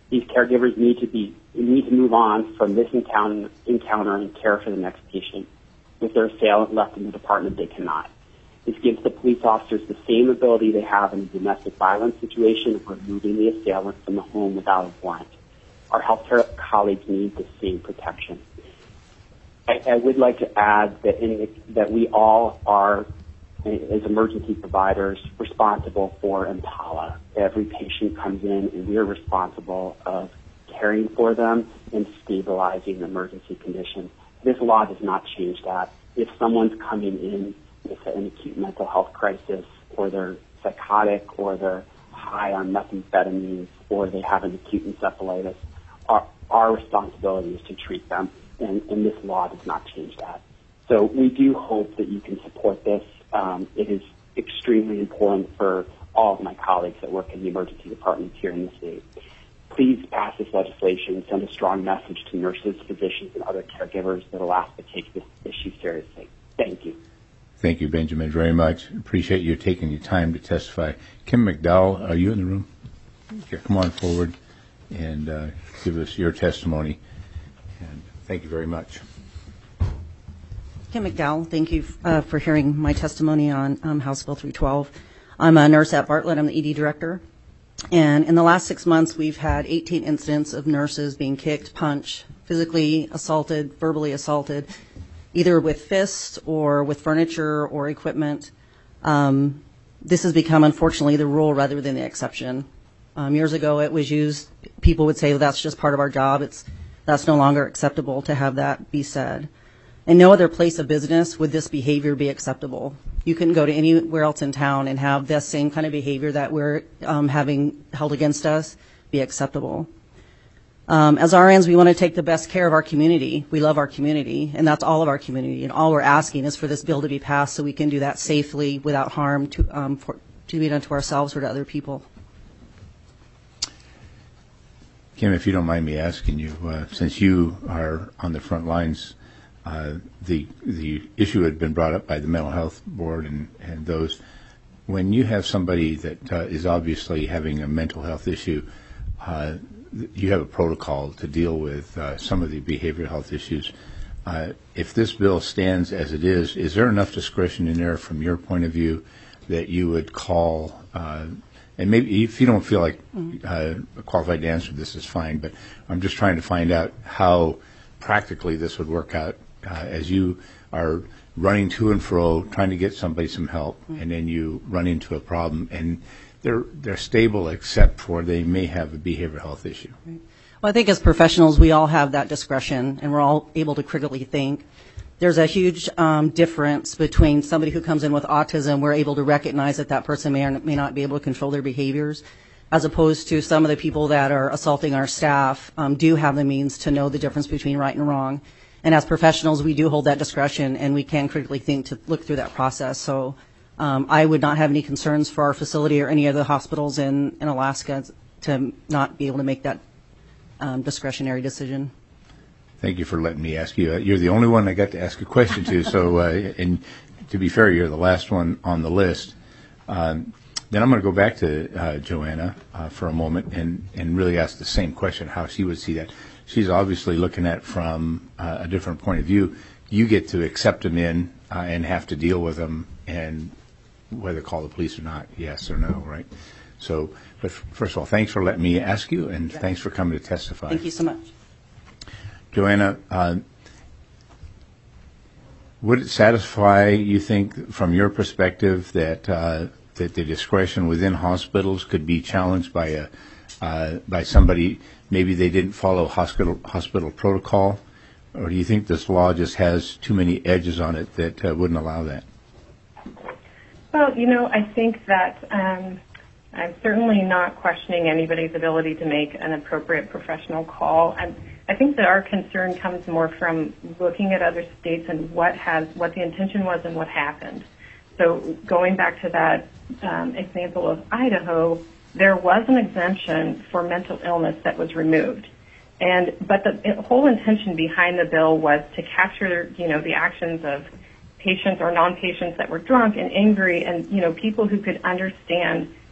These caregivers need to be need to move on from this encounter, encounter and care for the next patient. If their assailant left in the department, they cannot. This gives the police officers the same ability they have in a domestic violence situation of removing the assailant from the home without a warrant. Our healthcare colleagues need the same protection. I, I would like to add that, in the, that we all are, as emergency providers, responsible for Impala. Every patient comes in, and we are responsible of caring for them and stabilizing the emergency condition. This law does not change that. If someone's coming in with an acute mental health crisis, or they're psychotic, or they're high on methamphetamines, or they have an acute encephalitis, our, our responsibility is to treat them, and, and this law does not change that. So we do hope that you can support this. Um, it is extremely important for all of my colleagues that work in the emergency departments here in the state. Please pass this legislation, send a strong message to nurses, physicians, and other caregivers that Alaska takes this issue seriously. Thank you. Thank you, Benjamin, very much. Appreciate you taking the time to testify. Kim McDowell, are you in the room? Here, come on forward and uh, give us your testimony. And thank you very much. Kim McDowell, thank you uh, for hearing my testimony on um, House Bill three twelve. I'm a nurse at Bartlett. I'm the E D director. And in the last six months, we've had eighteen incidents of nurses being kicked, punched, physically assaulted, verbally assaulted, either with fists or with furniture or equipment. Um, this has become, unfortunately, the rule rather than the exception. Um, years ago, it was used, people would say, well, that's just part of our job. It's that's no longer acceptable to have that be said. In no other place of business would this behavior be acceptable. You couldn't go to anywhere else in town and have this same kind of behavior that we're um, having held against us be acceptable. Um, as R Ns, we want to take the best care of our community. We love our community, and that's all of our community. And all we're asking is for this bill to be passed so we can do that safely without harm to, um, for, to be done to ourselves or to other people. Kim, if you don't mind me asking you, uh, since you are on the front lines, uh, the the issue had been brought up by the Mental Health Board and, and those. When you have somebody that uh, is obviously having a mental health issue, uh, you have a protocol to deal with uh, some of the behavioral health issues. Uh, if this bill stands as it is, is there enough discretion in there from your point of view that you would call, uh, and maybe if you don't feel like uh, qualified to answer this is fine, but I'm just trying to find out how practically this would work out uh, as you are running to and fro, trying to get somebody some help, mm-hmm. and then you run into a problem, and they're they're stable except for they may have a behavioral health issue. Right. Well, I think as professionals, we all have that discretion, and we're all able to critically think. There's a huge um, difference between somebody who comes in with autism. We're able to recognize that that person may or may not be able to control their behaviors, as opposed to some of the people that are assaulting our staff um, do have the means to know the difference between right and wrong. And as professionals, we do hold that discretion, and we can critically think to look through that process. So um, I would not have any concerns for our facility or any of the hospitals in, in Alaska to not be able to make that um, discretionary decision. Thank you for letting me ask you. Uh, you're the only one I got to ask a question to. So, uh, and to be fair, you're the last one on the list. Um, then I'm going to go back to uh, Joanna uh, for a moment and, and really ask the same question, how she would see that. She's obviously looking at it from uh, a different point of view. You get to accept them in uh, and have to deal with them, and whether call the police or not, yes or no, right? So, but first of all, thanks for letting me ask you, and yeah. thanks for coming to testify. Thank you so much. Joanna, uh, would it satisfy, you think, from your perspective, that uh, that the discretion within hospitals could be challenged by a uh, by somebody? Maybe they didn't follow hospital hospital protocol, or do you think this law just has too many edges on it that uh, wouldn't allow that? Well, you know, I think that um, I'm certainly not questioning anybody's ability to make an appropriate professional call. I'm, I think that our concern comes more from looking at other states and what has what the intention was and what happened. So going back to that um, example of Idaho, there was an exemption for mental illness that was removed, and but the whole intention behind the bill was to capture, you know, the actions of patients or non-patients that were drunk and angry, and you know, people who could understand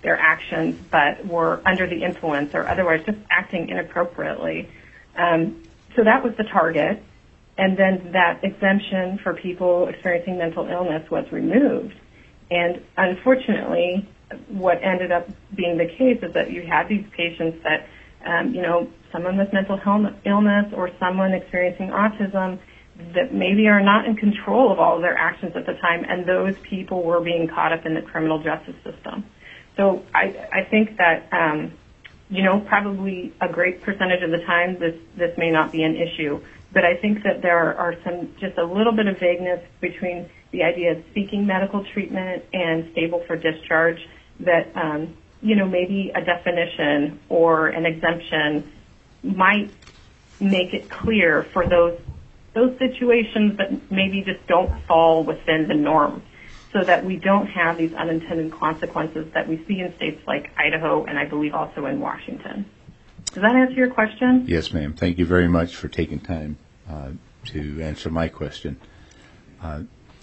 their actions, but were under the influence or otherwise just acting inappropriately. Um, so that was the target. And then that exemption for people experiencing mental illness was removed. And unfortunately, what ended up being the case is that you had these patients that, um, you know, someone with mental illness or someone experiencing autism that maybe are not in control of all of their actions at the time, and those people were being caught up in the criminal justice system. So I, I think that, um, you know, probably a great percentage of the time this, this may not be an issue. But I think that there are some, just a little bit of vagueness between the idea of seeking medical treatment and stable for discharge that, um, you know, maybe a definition or an exemption might make it clear for those those situations that maybe just don't fall within the norm, so that we don't have these unintended consequences that we see in states like Idaho and I believe also in Washington. Does that answer your question? Yes, ma'am. Thank you very much for taking time uh, to answer my question. Uh,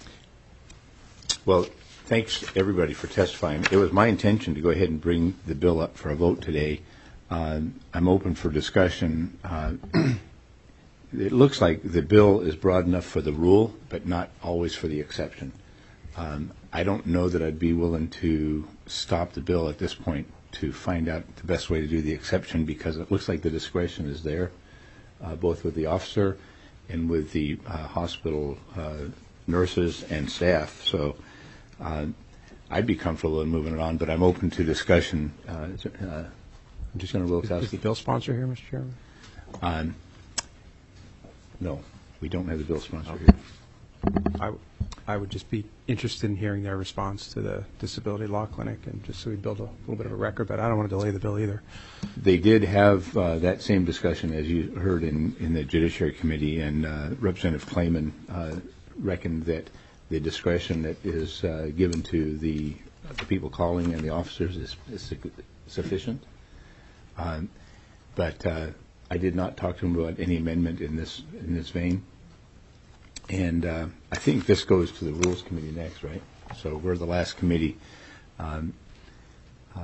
well, thanks, everybody, for testifying. It was my intention to go ahead and bring the bill up for a vote today. Uh, I'm open for discussion. Uh, it looks like the bill is broad enough for the rule, but not always for the exception. Um, I don't know that I'd be willing to stop the bill at this point to find out the best way to do the exception, because it looks like the discretion is there, uh, both with the officer and with the uh, hospital uh, nurses and staff. So uh, I'd be comfortable in moving it on, but I'm open to discussion. Uh, uh, I'm just going to Wilkowski. Is the bill sponsor here, Mister Chairman? Um, no, we don't have the bill sponsor Okay. here. I, I would just be interested in hearing their response to the Disability Law Clinic, and just so we build a little bit of a record, but I don't want to delay the bill either. They did have uh, that same discussion, as you heard in, in the Judiciary Committee, and uh, Representative Clayman uh, reckoned that the discretion that is uh, given to the, the people calling and the officers is, is sufficient. Um, but uh, I did not talk to him about any amendment in this in this vein. And uh, I think this goes to the Rules Committee next, right? So we're the last committee. Um, uh,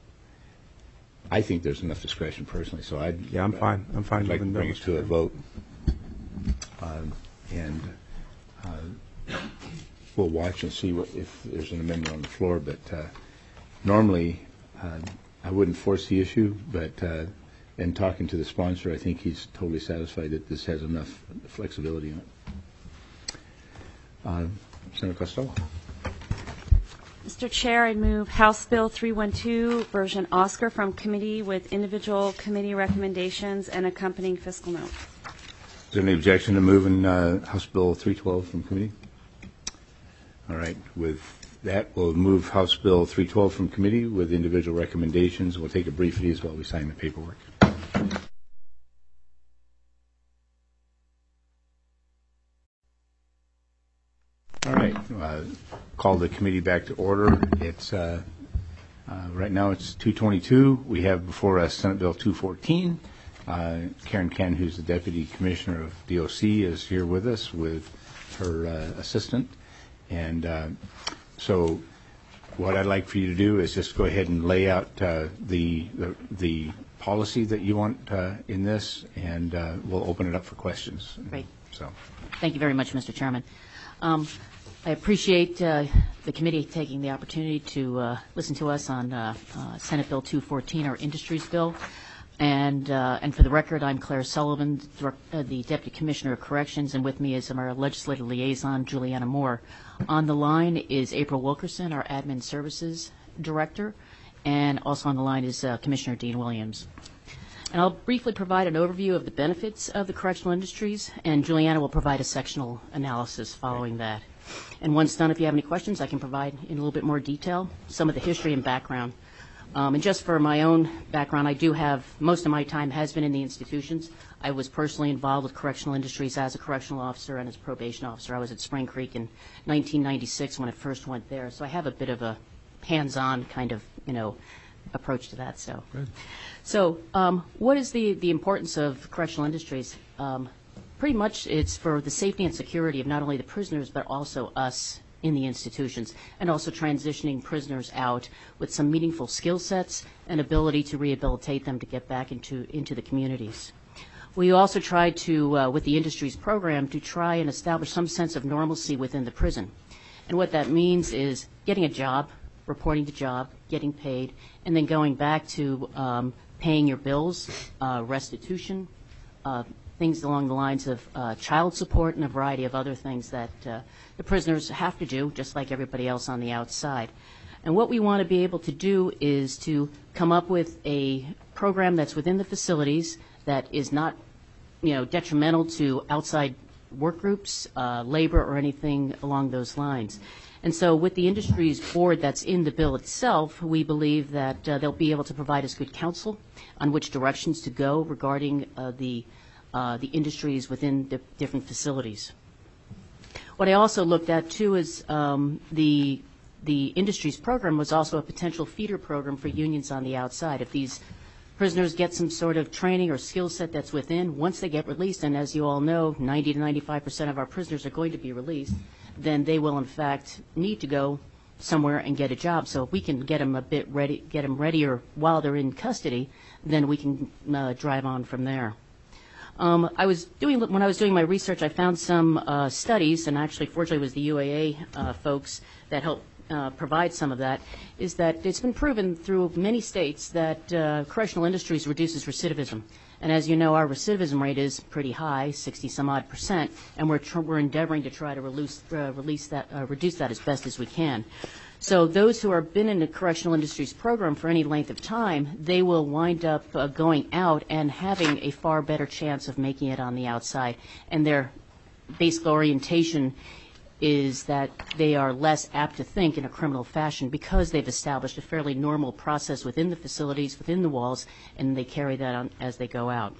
I think there's enough discretion personally, so I'd Yeah, I'm fine. I'm fine I'd like to moving bring it bills. to a vote. Um, and uh, we'll watch and see what, if there's an amendment on the floor. But uh, normally, uh, I wouldn't force the issue, but uh, in talking to the sponsor, I think he's totally satisfied that this has enough flexibility on it. Uh, Senator Costello. Mister Chair, I move House Bill three twelve, version Oscar, from committee with individual committee recommendations and accompanying fiscal note. Is there any objection to moving uh, House Bill three twelve from committee? All right. With that, we'll move House Bill three twelve from committee with individual recommendations. We'll take a brief ease while we sign the paperwork. All right. Uh, call the committee back to order. It's uh, uh, right now it's two twenty-two. We have before us Senate Bill two fourteen. Uh, Karen Ken, who's the Deputy Commissioner of D O C, is here with us with her uh, assistant. And uh, so what I'd like for you to do is just go ahead and lay out uh, the, the the policy that you want uh, in this, and uh, we'll open it up for questions. Great. So, Thank you very much, Mister Chairman. Um, I appreciate uh, the committee taking the opportunity to uh, listen to us on uh, uh, Senate Bill two fourteen, our industries bill. And, uh, and for the record, I'm Claire Sullivan, direct, uh, the Deputy Commissioner of Corrections, and with me is our legislative liaison, Juliana Moore. On the line is April Wilkerson, our Admin Services Director, and also on the line is uh, Commissioner Dean Williams. And I'll briefly provide an overview of the benefits of the correctional industries, and Juliana will provide a sectional analysis following that. And once done, if you have any questions, I can provide in a little bit more detail some of the history and background. Um, and just for my own background, I do have, most of my time has been in the institutions. I was personally involved with correctional industries as a correctional officer and as a probation officer. I was at Spring Creek in nineteen ninety-six when I first went there. So I have a bit of a hands-on kind of, you know, approach to that. So, Good. so um, what is the, the importance of correctional industries? Um, pretty much it's for the safety and security of not only the prisoners but also us in the institutions, and also transitioning prisoners out with some meaningful skill sets and ability to rehabilitate them to get back into, into the communities. We also tried to, uh, with the Industries program, to try and establish some sense of normalcy within the prison. And what that means is getting a job, reporting to job, getting paid, and then going back to um, paying your bills, uh, restitution, uh, things along the lines of uh, child support and a variety of other things that uh, the prisoners have to do, just like everybody else on the outside. And what we want to be able to do is to come up with a program that's within the facilities that is not, you know, detrimental to outside work groups, uh, labor, or anything along those lines. And so with the Industries Board that's in the bill itself, we believe that uh, they'll be able to provide us good counsel on which directions to go regarding uh, the Uh, the industries within the different facilities. What I also looked at too is um, the the Industries program was also a potential feeder program for unions on the outside. If these prisoners get some sort of training or skill set that's within, once they get released, and as you all know, ninety to ninety-five percent of our prisoners are going to be released, then they will in fact need to go somewhere and get a job. So if we can get them a bit ready, get them readier while they're in custody, then we can uh, drive on from there. Um, I was doing, when I was doing my research, I found some uh, studies, and actually, fortunately, it was the U A A uh, folks that helped uh, provide some of that, is that it's been proven through many states that uh, correctional industries reduces recidivism. And as you know, our recidivism rate is pretty high, sixty some odd percent, and we're, tr we're endeavoring to try to release, uh, release that, uh, reduce that as best as we can. So those who have been in the correctional industries program for any length of time, they will wind up uh, going out and having a far better chance of making it on the outside. And their basic orientation is that they are less apt to think in a criminal fashion because they've established a fairly normal process within the facilities, within the walls, and they carry that on as they go out.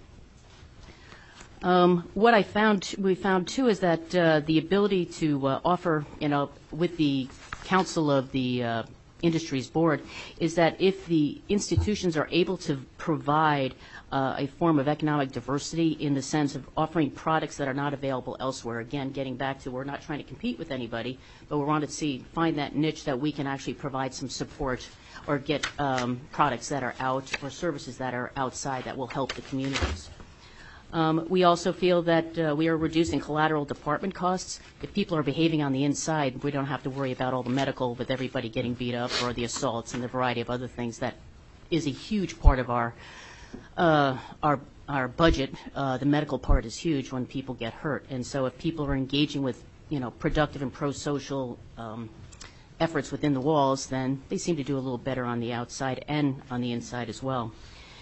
Um, what I found, we found too, is that uh, the ability to uh, offer, you know, with the council of the uh, Industries Board, is that if the institutions are able to provide uh, a form of economic diversity in the sense of offering products that are not available elsewhere, again, getting back to we're not trying to compete with anybody, but we want to see, find that niche that we can actually provide some support or get um, products that are out or services that are outside that will help the communities. Um, we also feel that uh, we are reducing collateral department costs. If people are behaving on the inside, we don't have to worry about all the medical with everybody getting beat up or the assaults and the variety of other things. That is a huge part of our uh, our our budget. Uh, the medical part is huge when people get hurt, and so if people are engaging with, you know, productive and pro-social um, efforts within the walls, then they seem to do a little better on the outside and on the inside as well.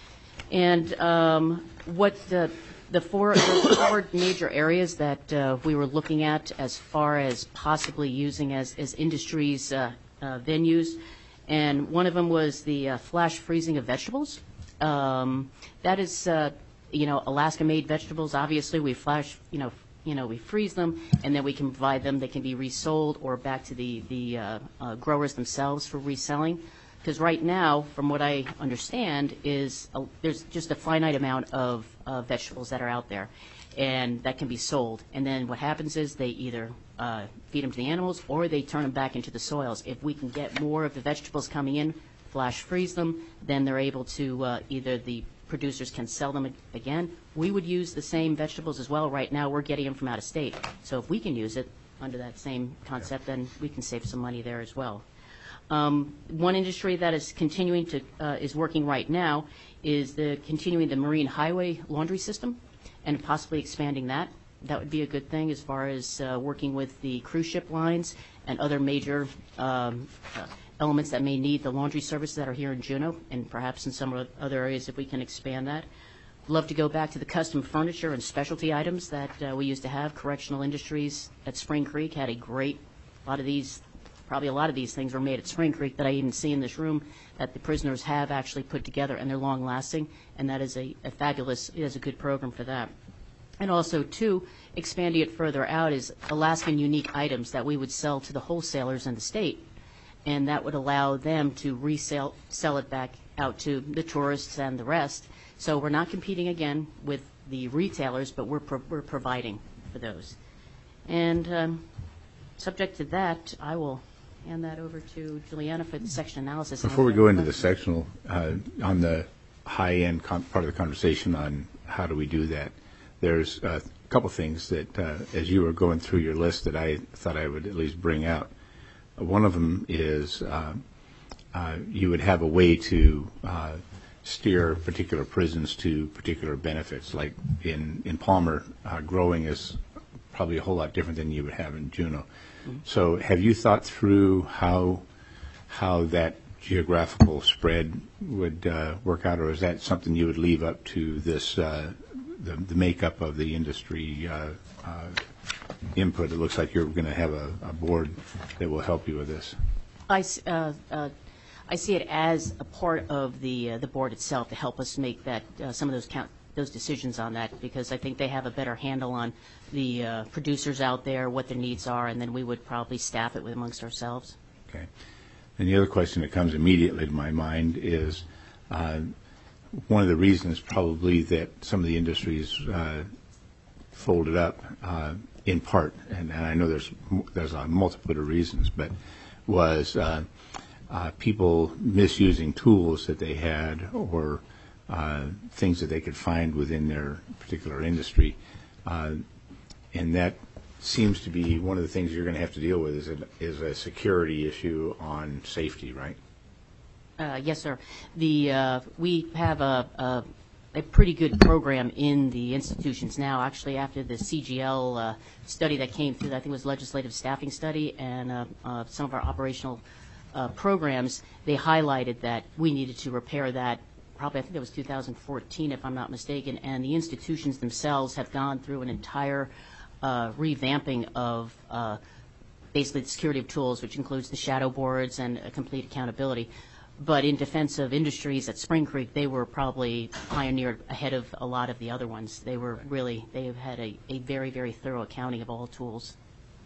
And um, what the The four, the four major areas that uh, we were looking at as far as possibly using as, as industries uh, uh, venues, and one of them was the uh, flash freezing of vegetables. Um, that is, uh, you know, Alaska-made vegetables. Obviously, we flash, you know, you know, we freeze them, and then we can provide them. They can be resold or back to the the uh, uh, growers themselves for reselling. Because right now, from what I understand, is a, there's just a finite amount of uh, vegetables that are out there, and that can be sold. And then what happens is they either uh, feed them to the animals or they turn them back into the soils. If we can get more of the vegetables coming in, flash freeze them, then they're able to uh, either the producers can sell them again. We would use the same vegetables as well. Right now, we're getting them from out of state. So if we can use it under that same concept, then we can save some money there as well. Um, one industry that is continuing to, uh, is working right now is the continuing the marine highway laundry system and possibly expanding that. That would be a good thing as far as uh, working with the cruise ship lines and other major um, uh, elements that may need the laundry services that are here in Juneau and perhaps in some other areas if we can expand that. Love to go back to the custom furniture and specialty items that uh, we used to have. Correctional Industries at Spring Creek had a great, a lot of these Probably a lot of these things were made at Spring Creek that I even see in this room that the prisoners have actually put together, and they're long-lasting, and that is a, a fabulous, it is a good program for that. And also, too, expanding it further out is Alaskan unique items that we would sell to the wholesalers in the state, and that would allow them to resell sell it back out to the tourists and the rest. So we're not competing again with the retailers, but we're, pro we're providing for those. And um, subject to that, I will hand that over to Juliana for the section analysis. Before we go into the sectional, uh, on the high-end con- part of the conversation on how do we do that, there's uh, a couple things that, uh, as you were going through your list, that I thought I would at least bring out. Uh, one of them is uh, uh, you would have a way to uh, steer particular prisons to particular benefits. Like in, in Palmer, uh, growing is probably a whole lot different than you would have in Juneau. Mm-hmm. So have you thought through how how that geographical spread would uh, work out, or is that something you would leave up to this uh, the, the makeup of the industry uh, uh, input? It looks like you're going to have a, a board that will help you with this. I, uh, uh, I see it as a part of the uh, the board itself to help us make that uh, some of those count those decisions on that, because I think they have a better handle on the uh, producers out there, what their needs are, and then we would probably staff it with amongst ourselves. Okay. And the other question that comes immediately to my mind is uh, one of the reasons probably that some of the industries uh, folded up uh, in part, and, and I know there's there's a multitude of reasons, but was uh, uh, people misusing tools that they had, or uh, things that they could find within their particular industry. Uh, and that seems to be one of the things you're going to have to deal with is a, is a security issue on safety, right? Uh, yes, sir. The uh, we have a, a a pretty good program in the institutions now. Actually, after the C G L uh, study that came through, I think it was legislative staffing study, and uh, uh, some of our operational uh, programs, they highlighted that we needed to repair that. Probably, I think that was two thousand fourteen, if I'm not mistaken, and the institutions themselves have gone through an entire uh, revamping of uh, basically the security of tools, which includes the shadow boards and a complete accountability. But in defense of industries at Spring Creek, they were probably pioneered ahead of a lot of the other ones. They were really, they have had a, a very, very thorough accounting of all tools.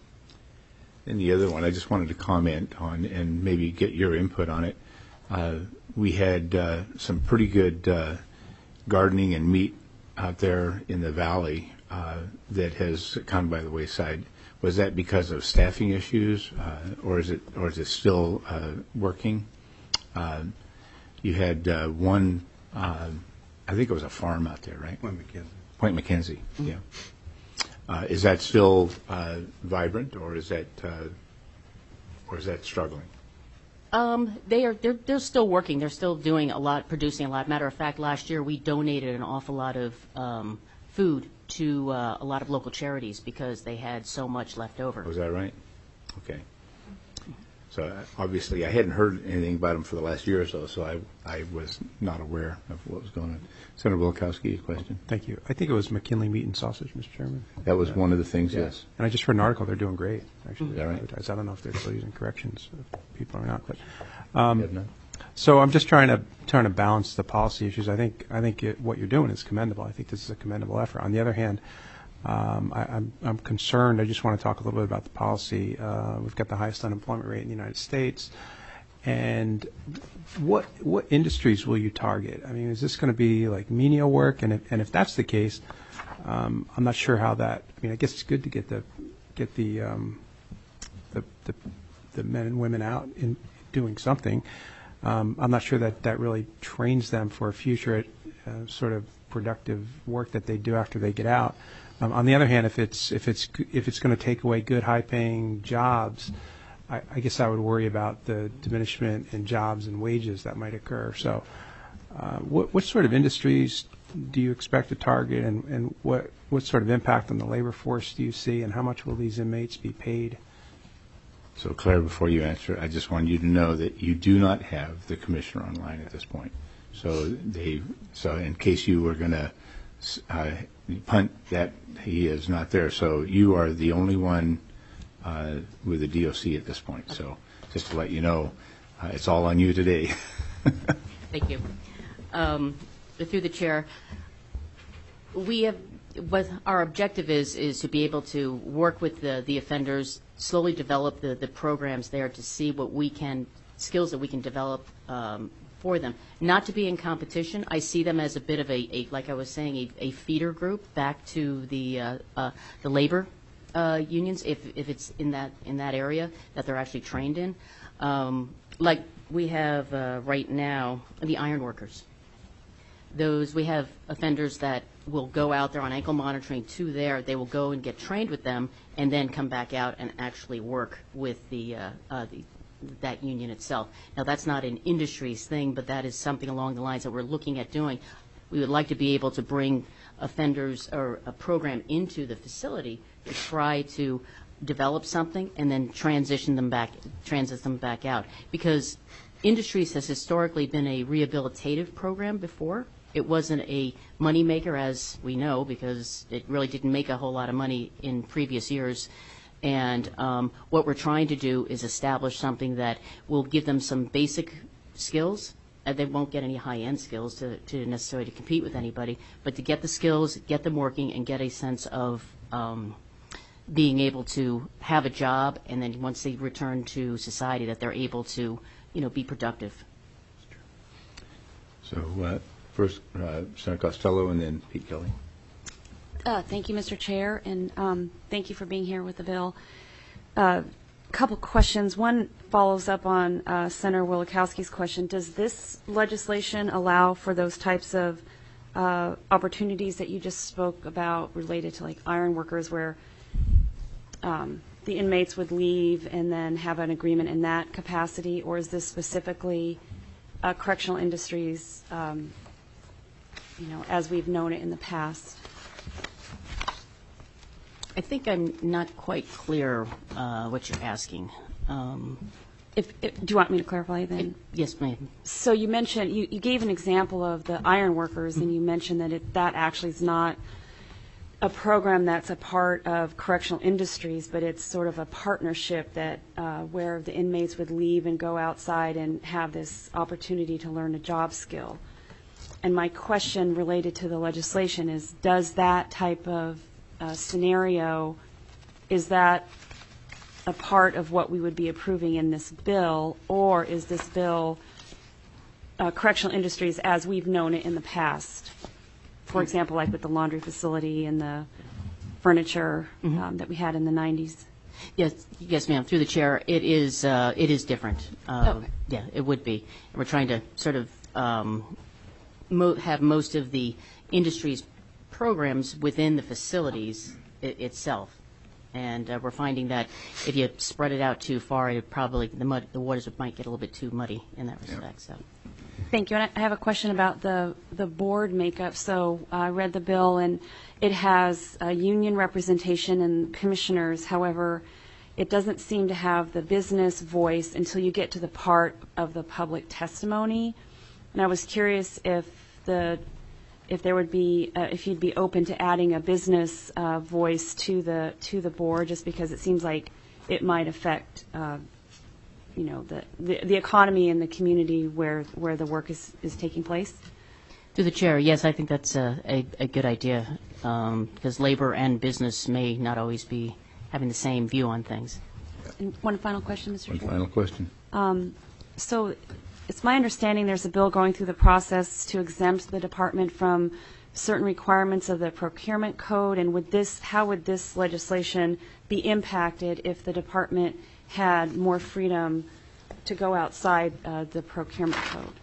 And the other one I just wanted to comment on and maybe get your input on it. Uh, we had uh, some pretty good uh, gardening and meat out there in the valley uh, that has gone by the wayside. Was that because of staffing issues, uh, or is it or is it still uh, working? Uh, you had uh, one, uh, I think it was a farm out there, right? Point McKenzie. Point McKenzie, mm-hmm. yeah. Uh, is that still uh, vibrant, or is that uh, or is that struggling? Um, they are. They're, they're still working. They're still doing a lot, producing a lot. Matter of fact, last year we donated an awful lot of um, food to uh, a lot of local charities because they had so much left over. Was that right? Okay. So uh, obviously, I hadn't heard anything about them for the last year or so, so I I was not aware of what was going on. Senator Wilkowski, a question. Thank you. I think it was McKinley Meat and Sausage, Mister Chairman. That was uh, one of the things, yeah. yes. And I just read an article. They're doing great, actually. Is that right? I don't know if they're still using corrections if people or not, but um, so I'm just trying to trying to balance the policy issues. I think I think it, what you're doing is commendable. I think this is a commendable effort. On the other hand, Um, I, I'm, I'm concerned. I just want to talk a little bit about the policy. Uh, we've got the highest unemployment rate in the United States. And what what industries will you target? I mean, is this going to be like menial work? And if, and if that's the case, um, I'm not sure how that. I mean, I guess it's good to get the get the um, the, the the men and women out in doing something. Um, I'm not sure that that really trains them for a future uh, sort of productive work that they do after they get out. Um, on the other hand, if it's if it's if it's going to take away good, high-paying jobs, I, I guess I would worry about the diminishment in jobs and wages that might occur. So, uh, what what sort of industries do you expect to target, and, and what what sort of impact on the labor force do you see, and how much will these inmates be paid? So, Claire, before you answer, I just want you to know that you do not have the commissioner online at this point. So, they so in case you were going to uh, punt that, he is not there. So you are the only one uh, with the D O C at this point. So just to let you know, uh, it's all on you today. Thank you. Um, through the chair, we have what our objective is is to be able to work with the, the offenders, slowly develop the, the programs there to see what we can, skills that we can develop um, for them. Not to be in competition. I see them as a bit of a, a like I was saying, a, a feeder group back to the uh, uh, the labor uh, unions, if, if it's in that, in that area that they're actually trained in. Um, like we have uh, right now, the iron workers. Those, we have offenders that will go out there on ankle monitoring to there. They will go and get trained with them and then come back out and actually work with the, uh, uh, the that union itself. Now, that's not an industry's thing, but that is something along the lines that we're looking at doing. We would like to be able to bring offenders or a program into the facility to try to develop something and then transition them back, transit them back out. Because industries has historically been a rehabilitative program before. It wasn't a money maker, as we know, because it really didn't make a whole lot of money in previous years. And um, what we're trying to do is establish something that will give them some basic skills. Uh, they won't get any high-end skills to, to necessarily to compete with anybody, but to get the skills, get them working, and get a sense of um, being able to have a job, and then once they return to society, that they're able to, you know, be productive. So uh, first, uh, Senator Costello, and then Pete Kelly. Uh, thank you, Mister Chair, and um, thank you for being here with the bill. A uh, couple questions. One follows up on uh, Senator Wielechowski's question. Does this legislation allow for those types of uh, opportunities that you just spoke about related to like iron workers where um, the inmates would leave and then have an agreement in that capacity, or is this specifically uh, correctional industries, um, you know, as we've known it in the past? I think I'm not quite clear uh, what you're asking. Um, if, if, do you want me to clarify then? It, yes, ma'am. So you mentioned, you, you gave an example of the iron workers, mm-hmm. and you mentioned that it, that actually is not a program that's a part of correctional industries, but it's sort of a partnership that uh, where the inmates would leave and go outside and have this opportunity to learn a job skill. And my question related to the legislation is, does that type of Uh, scenario, is that a part of what we would be approving in this bill, or is this bill uh, correctional industries as we've known it in the past? For example, like with the laundry facility and the furniture mm-hmm. um, that we had in the nineties. Yes, yes, ma'am. Through the chair, it is uh, it is different. Uh, okay. Yeah, it would be. And we're trying to sort of um, mo- have most of the industries programs within the facilities I- itself, and uh, we're finding that if you spread it out too far, it probably the mud, the waters might get a little bit too muddy in that respect. Yep. So, thank you. And I have a question about the the board makeup. So uh, I read the bill, and it has a union representation and commissioners. However, it doesn't seem to have the business voice until you get to the part of the public testimony. And I was curious if the if there would be, uh, if you'd be open to adding a business uh, voice to the to the board, just because it seems like it might affect, uh, you know, the, the the economy and the community where where the work is, is taking place. Through the chair, yes, I think that's a, a, a good idea, um, because labor and business may not always be having the same view on things. And one final question, Mister One Chair. final question. Um, so. It's my understanding there's a bill going through the process to exempt the department from certain requirements of the procurement code, and would this, how would this legislation be impacted if the department had more freedom to go outside uh, the procurement code?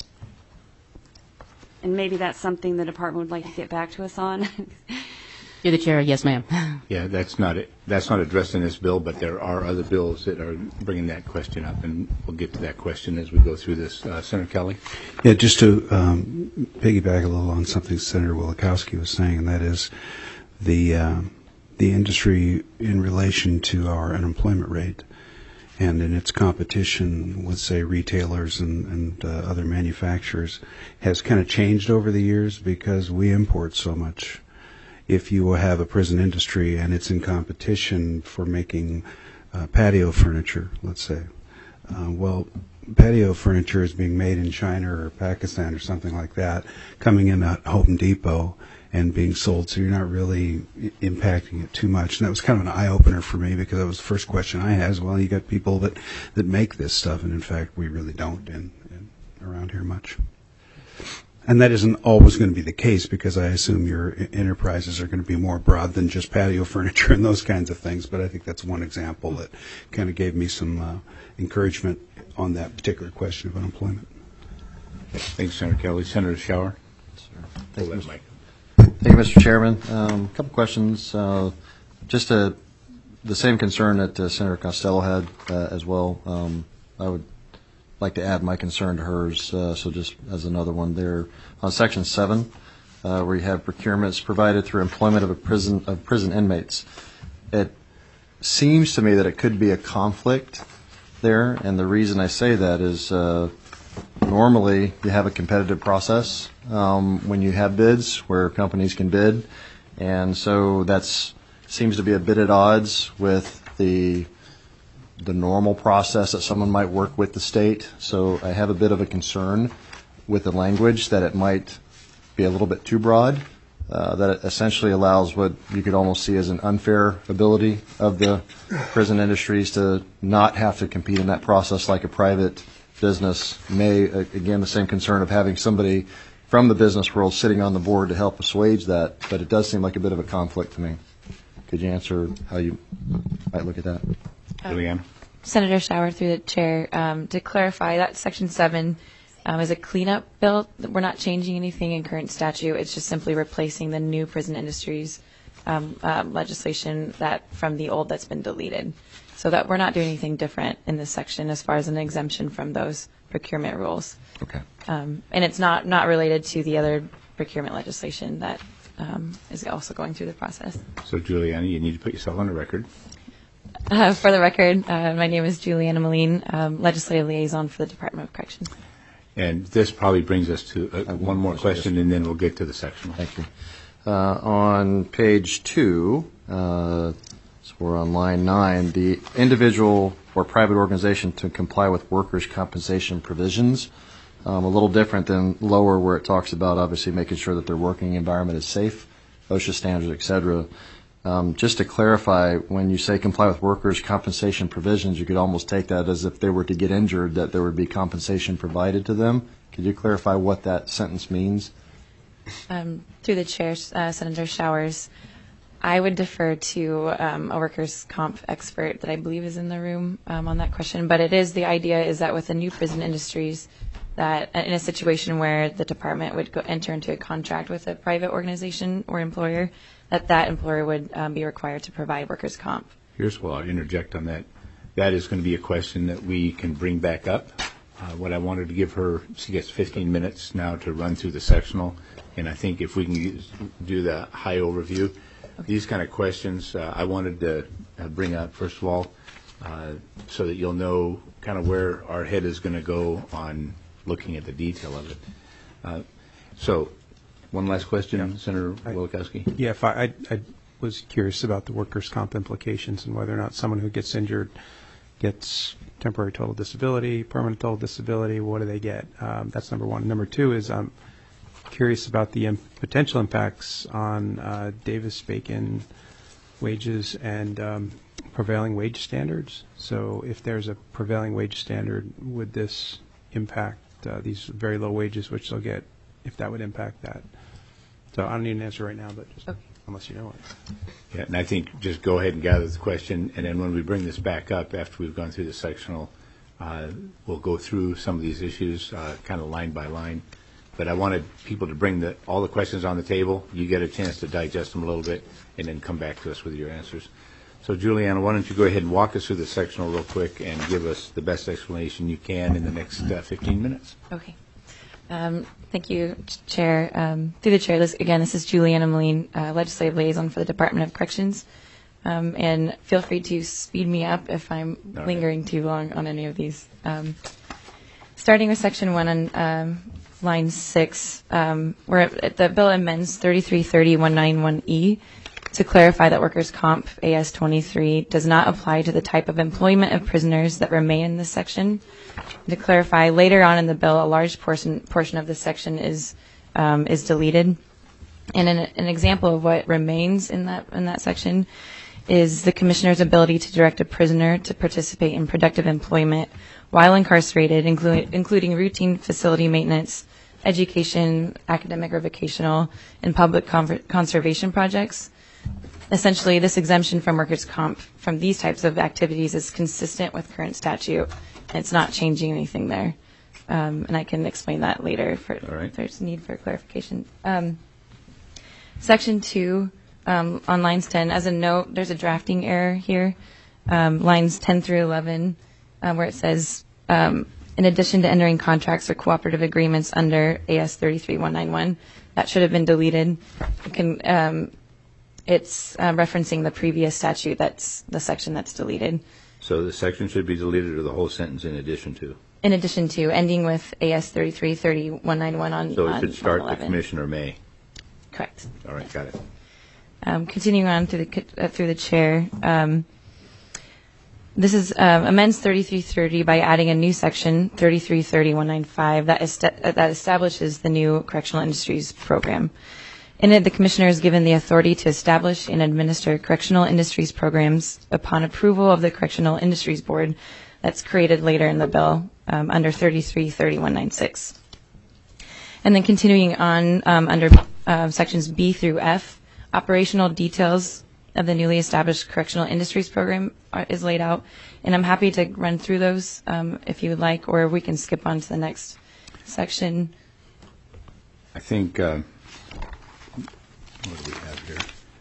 And maybe that's something the department would like to get back to us on. You're the chair. Yes, ma'am. Yeah, that's not it. That's not addressed in this bill, but there are other bills that are bringing that question up, and we'll get to that question as we go through this. Uh, Senator Kelly? Yeah, just to um, piggyback a little on something Senator Wielechowski was saying, and that is the uh, the industry in relation to our unemployment rate and in its competition with, say, retailers and, and uh, other manufacturers has kind of changed over the years because we import so much. If you have a prison industry and it's in competition for making uh, patio furniture, let's say, uh, well, patio furniture is being made in China or Pakistan or something like that, coming in at Home Depot and being sold, so you're not really I- impacting it too much. And that was kind of an eye-opener for me, because that was the first question I had, is, well, you got people that, that make this stuff, and in fact we really don't in, in around here much. And that isn't always going to be the case, because I assume your enterprises are going to be more broad than just patio furniture and those kinds of things. But I think that's one example that kind of gave me some uh, encouragement on that particular question of unemployment. Thanks, Senator Kelly. Senator Shower. Thank you, Mister Thank you, Mister Chairman. A um, couple questions. Uh, just a, the same concern that uh, Senator Costello had uh, as well. Um, I would like to add my concern to hers, uh, so just as another one there. On Section seven, uh, where you have procurements provided through employment of a prison of prison inmates, it seems to me that it could be a conflict there, and the reason I say that is uh, normally you have a competitive process um, when you have bids where companies can bid, and so that's seems to be a bit at odds with the the normal process that someone might work with the state. So I have a bit of a concern with the language that it might be a little bit too broad, uh, that it essentially allows what you could almost see as an unfair ability of the prison industries to not have to compete in that process like a private business may. Again, the same concern of having somebody from the business world sitting on the board to help assuage that, but it does seem like a bit of a conflict to me. Could you answer how you might look at that? Julianne? Senator Shower, through the chair, um, to clarify, that Section seven um, is a cleanup bill. We're not changing anything in current statute. It's just simply replacing the new prison industries um, uh, legislation that from the old that's been deleted. So that we're not doing anything different in this section as far as an exemption from those procurement rules. Okay. Um, and it's not, not related to the other procurement legislation that um, is also going through the process. So, Juliana, you need to put yourself on the record. Uh, for the record, uh, my name is Juliana Moline, um, Legislative Liaison for the Department of Corrections. And this probably brings us to uh, one more question, and then we'll get to the section. Thank you. Uh, on page two, uh, so we're on line nine, the individual or private organization to comply with workers' compensation provisions, um, a little different than lower where it talks about obviously making sure that their working environment is safe, OSHA standards, et cetera. Um, just to clarify, when you say comply with workers' compensation provisions, you could almost take that as if they were to get injured, that there would be compensation provided to them. Could you clarify what that sentence means? Um, through the chair, uh, Senator Showers, I would defer to um, a workers' comp expert that I believe is in the room um, on that question. But it is, the idea is that with the new prison industries, that in a situation where the department would go enter into a contract with a private organization or employer, that that employer would um, be required to provide workers' comp. Here's what I'll interject on that. That is going to be a question that we can bring back up. Uh, what I wanted to give her, she gets fifteen minutes now to run through the sectional, and I think if we can use, do the high overview, okay. These kind of questions uh, I wanted to uh, bring up, first of all, uh, so that you'll know kind of where our head is going to go on looking at the detail of it. Uh, so, one last question, yeah. Senator Wielechowski. Yeah, if I, I, I was curious about the workers' comp implications and whether or not someone who gets injured gets temporary total disability, permanent total disability. What do they get? Um, that's number one. Number two is I'm curious about the um, potential impacts on uh, Davis-Bacon wages and um, prevailing wage standards. So if there's a prevailing wage standard, would this impact uh, these very low wages, which they'll get, if that would impact that? So I don't need an answer right now, but just okay. Unless you know it. Yeah, and I think just go ahead and gather the question, and then when we bring this back up after we've gone through the sectional, uh, we'll go through some of these issues uh, kind of line by line. But I wanted people to bring the, all the questions on the table. You get a chance to digest them a little bit, and then come back to us with your answers. So, Juliana, why don't you go ahead and walk us through the sectional real quick and give us the best explanation you can in the next uh, fifteen minutes. Okay. Um, thank you, Chair. Um, through the Chair, this, again, this is Juliana Moline, uh, Legislative Liaison for the Department of Corrections. Um, and feel free to speed me up if I'm All lingering right. too long on any of these. Um, starting with Section one on um, line six, um, where it, the bill amends thirty-three thirty one ninety-one E to clarify that Workers' Comp A S twenty-three does not apply to the type of employment of prisoners that remain in this section. To clarify, later on in the bill, a large portion portion of this section is um, is deleted, and an, an example of what remains in that in that section is the commissioner's ability to direct a prisoner to participate in productive employment while incarcerated, including including routine facility maintenance, education, academic or vocational, and public conver- conservation projects. Essentially, this exemption from workers' comp from these types of activities is consistent with current statute, and it's not changing anything there. Um, and I can explain that later if, if there's need for clarification. Um, section two, um, on lines ten, as a note, there's a drafting error here, um, lines ten through eleven, um, where it says, um, in addition to entering contracts or cooperative agreements under A S thirty-three one ninety-one, that should have been deleted. It can, um, it's uh, referencing the previous statute, that's the section that's deleted. So the section should be deleted, or the whole sentence in addition to? In addition to, ending with A S thirty-three thirty-one ninety-one on So it on should start the eleven. Commissioner May. Correct. All right, got it. Um, continuing on through the uh, through the chair, um, this is um, amends thirty-three thirty by adding a new section thirty-three thirty one ninety-five that est- uh, that establishes the new Correctional Industries Program. In it, the Commissioner is given the authority to establish and administer correctional industries programs upon approval of the Correctional Industries Board that's created later in the bill um, under thirty-three thirty one ninety-six. And then continuing on um, under uh, sections B through F, operational details of the newly established Correctional Industries Program are, is laid out. And I'm happy to run through those um, if you would like, or we can skip on to the next section. I think, uh, what do we have here?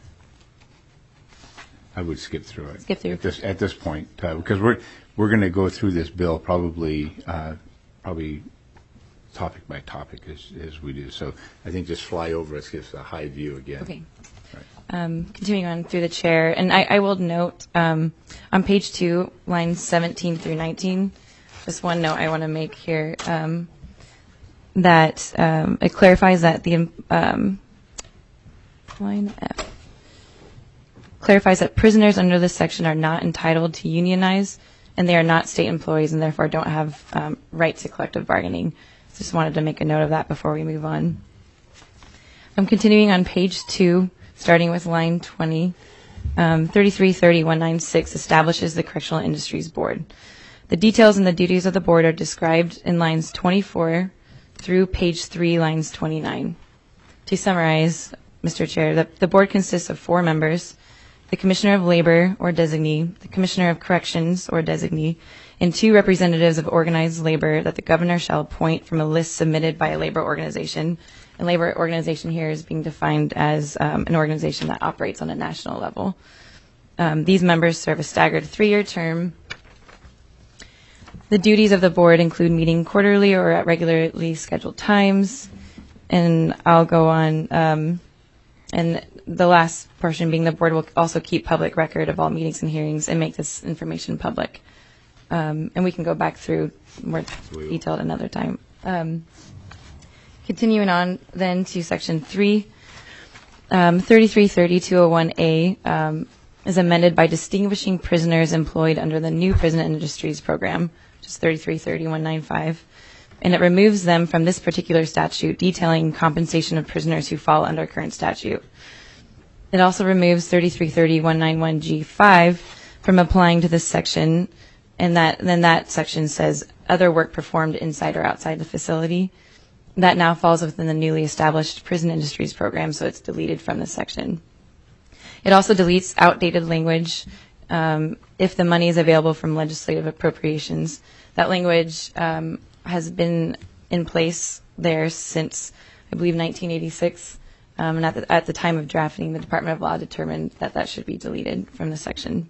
I would skip through it. Skip through. At this, at this point, uh, because we're, we're going to go through this bill probably, uh, probably topic by topic as, as we do. So I think just fly over us, gives a high view again. Okay. Right. Um, continuing on through the chair, and I, I will note um, on page two, lines seventeen through nineteen, just one note I want to make here, um, that um, it clarifies that the um, line F clarifies that prisoners under this section are not entitled to unionize, and they are not state employees and therefore don't have um, right to collective bargaining. Just wanted to make a note of that before we move on. I'm continuing on page two, starting with line twenty. Um, thirty-three thirty one ninety-six establishes the Correctional Industries Board. The details and the duties of the board are described in lines twenty-four through page three, lines twenty-nine. To summarize, Mister Chair, the, the board consists of four members: the Commissioner of Labor or designee, the Commissioner of Corrections or designee, and two representatives of organized labor that the governor shall appoint from a list submitted by a labor organization. And labor organization here is being defined as um, an organization that operates on a national level. Um, these members serve a staggered three-year term. The duties of the board include meeting quarterly or at regularly scheduled times. And I'll go on. Um, and the last portion being the board will also keep public record of all meetings and hearings and make this information public. Um, and we can go back through more detailed another time. Um, continuing on then to section three, um, thirty-three thirty two oh one A um, is amended by distinguishing prisoners employed under the new Prison Industries Program, which is thirty-three thirty one ninety-five, and it removes them from this particular statute detailing compensation of prisoners who fall under current statute. It also removes thirty-three thirty one ninety-one G five from applying to this section, and that then that section says other work performed inside or outside the facility. That now falls within the newly established Prison Industries Program, so it's deleted from this section. It also deletes outdated language um, if the money is available from legislative appropriations. That language um, has been in place there since, I believe, nineteen eighty-six. Um, and at the, at the time of drafting, the Department of Law determined that that should be deleted from the section.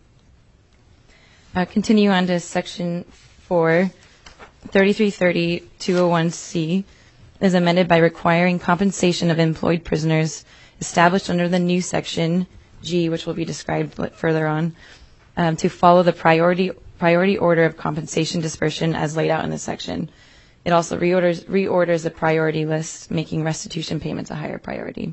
Uh, continue on to section four, thirty-three thirty two oh one C is amended by requiring compensation of employed prisoners established under the new section G, which will be described further on, um, to follow the priority priority order of compensation dispersion as laid out in this section. It also reorders, reorders the priority list, making restitution payments a higher priority.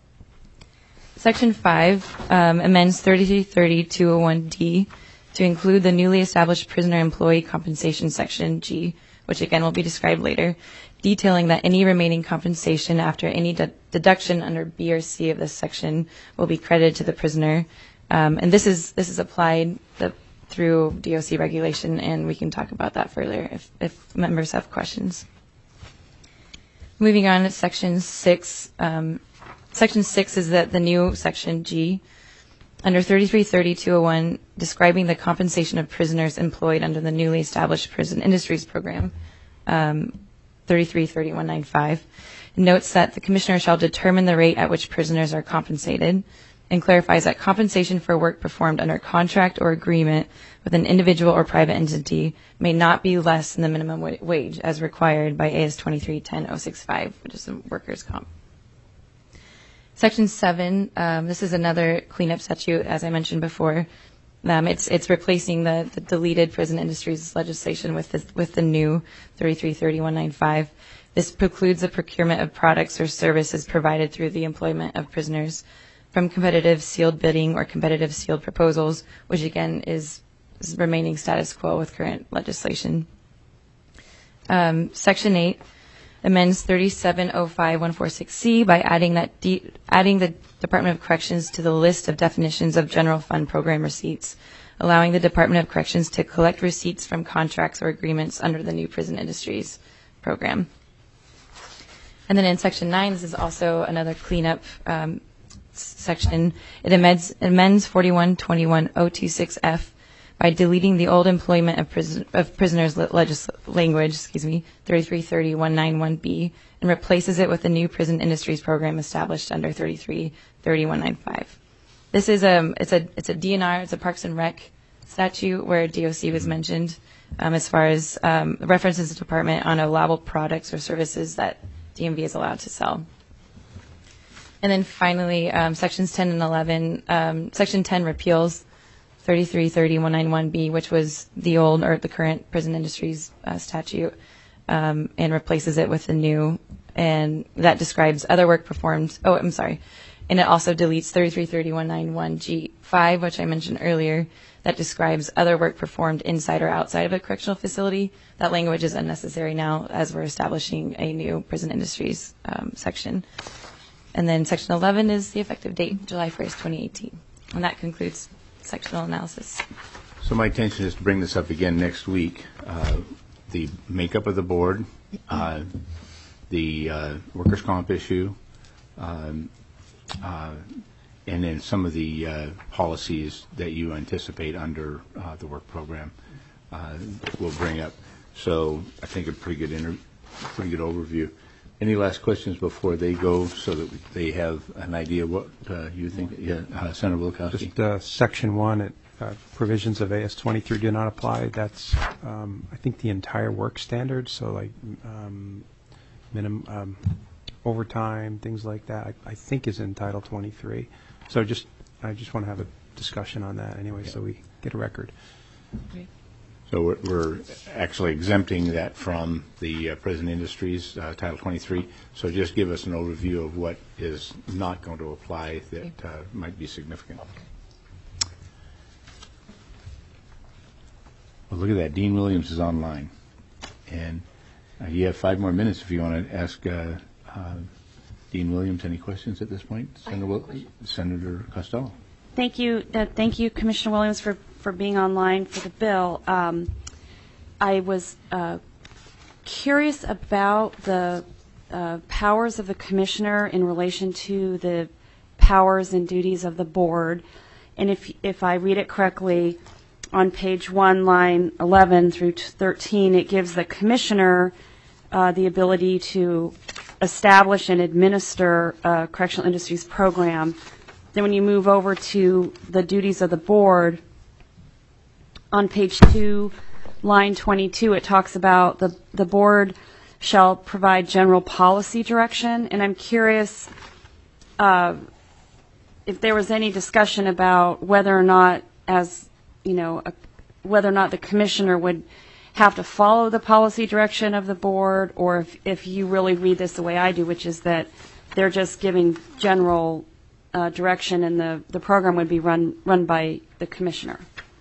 Section five um, amends thirty-three thirty two oh one D to include the newly established prisoner employee compensation section G, which again will be described later, detailing that any remaining compensation after any de- deduction under B or C of this section will be credited to the prisoner. Um, and this is this is applied the, through D O C regulation, and we can talk about that further if, if members have questions. Moving on to section six. Um, section six is that the new section G under thirty-three thirty two oh one, describing the compensation of prisoners employed under the newly established prison industries program, um, thirty-three thirty one ninety-five, notes that the commissioner shall determine the rate at which prisoners are compensated, and clarifies that compensation for work performed under contract or agreement with an individual or private entity may not be less than the minimum wa- wage as required by A S twenty-three ten oh sixty-five, which is the workers' comp. Section seven, um, this is another cleanup statute, as I mentioned before. Um, it's it's replacing the, the deleted prison industries legislation with this, with the new thirty-three thirty one ninety-five. This precludes the procurement of products or services provided through the employment of prisoners from competitive sealed bidding or competitive sealed proposals, which again is, is remaining status quo with current legislation. Um, Section eight amends thirty-seven oh five one forty-six C by adding that de- adding the Department of Corrections to the list of definitions of general fund program receipts, allowing the Department of Corrections to collect receipts from contracts or agreements under the new prison industries program. And then in Section nine, this is also another cleanup um, section. It amends, amends forty-one twenty-one oh twenty-six F by deleting the old employment of, prison, of prisoners legis- language, excuse me, thirty-three thirty one ninety-one B, and replaces it with the new prison industries program established under thirty-three thirty one ninety-five. This is a it's a it's a D N R, it's a Parks and Rec statute where D O C was mentioned um, as far as um, references to the department on allowable products or services that D M V is allowed to sell. And then finally, um, sections ten and eleven, um, section ten repeals thirty-three thirty one ninety-one B, which was the old or the current prison industries uh, statute, um, and replaces it with the new, and that describes other work performed. Oh, I'm sorry. And it also deletes thirty-three thirty one ninety-one G five, which I mentioned earlier, that describes other work performed inside or outside of a correctional facility. That language is unnecessary now as we're establishing a new prison industries um, section. And then section eleven is the effective date, July first, twenty eighteen. And that concludes sectional analysis. So my intention is to bring this up again next week. Uh, the makeup of the board, uh, the uh, workers' comp issue, um, uh, and then some of the uh, policies that you anticipate under uh, the work program uh, we'll bring up. So I think a pretty good inter- pretty good overview. Any last questions before they go so that they have an idea what uh, you think? Yeah, uh, Senator Wilkowski. Just uh, section one, it, uh, provisions of A S twenty-three do not apply. That's, um, I think, the entire work standard. So like um, minimum um, overtime, things like that, I, I think is in Title twenty-three. So just, I just want to have a discussion on that anyway, yeah. So we get a record. Great. So we're, we're actually exempting that from the uh, prison industries, uh, Title twenty-three. So just give us an overview of what is not going to apply that uh, might be significant. Well, look at that. Dean Williams is online. And uh, you have five more minutes if you want to ask uh, uh, Dean Williams any questions at this point. Senator, Wil- Senator Costello. Thank you. Uh, thank you, Commissioner Williams, for, for being online for the bill. Um, I was uh, curious about the uh, powers of the commissioner in relation to the powers and duties of the board. And if, if I read it correctly, on page one, line eleven through thirteen, it gives the commissioner uh, the ability to establish and administer a correctional industries program. Then when you move over to the duties of the board, on page two, line twenty-two, it talks about the, the board shall provide general policy direction. And I'm curious uh, if there was any discussion about whether or not, as you know, a, whether or not the commissioner would have to follow the policy direction of the board, or if, if you really read this the way I do, which is that they're just giving general Uh, direction, and the, the program would be run run by the commissioner.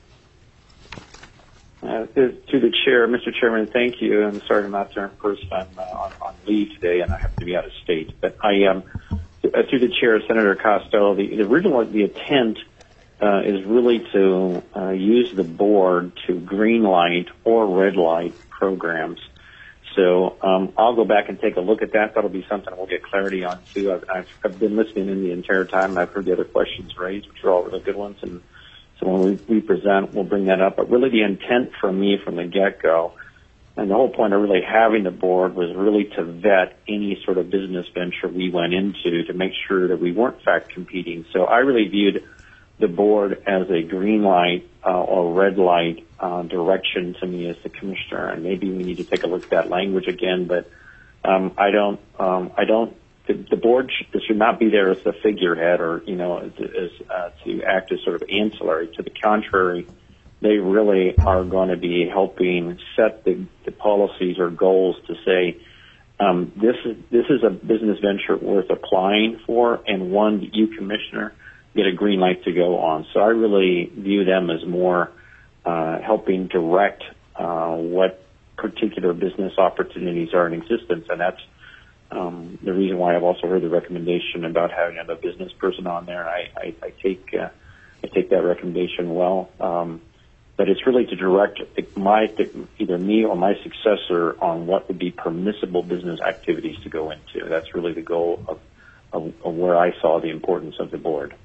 Uh, to the chair, Mister Chairman, thank you. I'm sorry I'm not there in person. I'm uh, on, on leave today, and I have to be out of state. But I am, um, uh, to the chair, Senator Costello. The, the original the intent uh, is really to uh, use the board to green light or red light programs. So um, I'll go back and take a look at that. That'll be something we'll get clarity on, too. I've, I've, I've been listening in the entire time, and I've heard the other questions raised, which are all really good ones. And so when we, we present, we'll bring that up. But really the intent for me from the get-go, and the whole point of really having the board was really to vet any sort of business venture we went into to make sure that we weren't fact competing. So I really viewed the board as a green light uh, or red light uh, direction to me as the commissioner, and maybe we need to take a look at that language again. But um, I don't, um, I don't. The, the board should, should not be there as the figurehead, or you know, as, as uh, to act as sort of ancillary. To the contrary, they really are going to be helping set the, the policies or goals to say um, this is this is a business venture worth applying for, and one that you, commissioner, get a green light to go on. So I really view them as more uh, helping direct uh, what particular business opportunities are in existence, and that's um, the reason why I've also heard the recommendation about having a business person on there. I, I, I take uh, I take that recommendation well, um, but it's really to direct my either me or my successor on what would be permissible business activities to go into. That's really the goal of, of, of where I saw the importance of the board.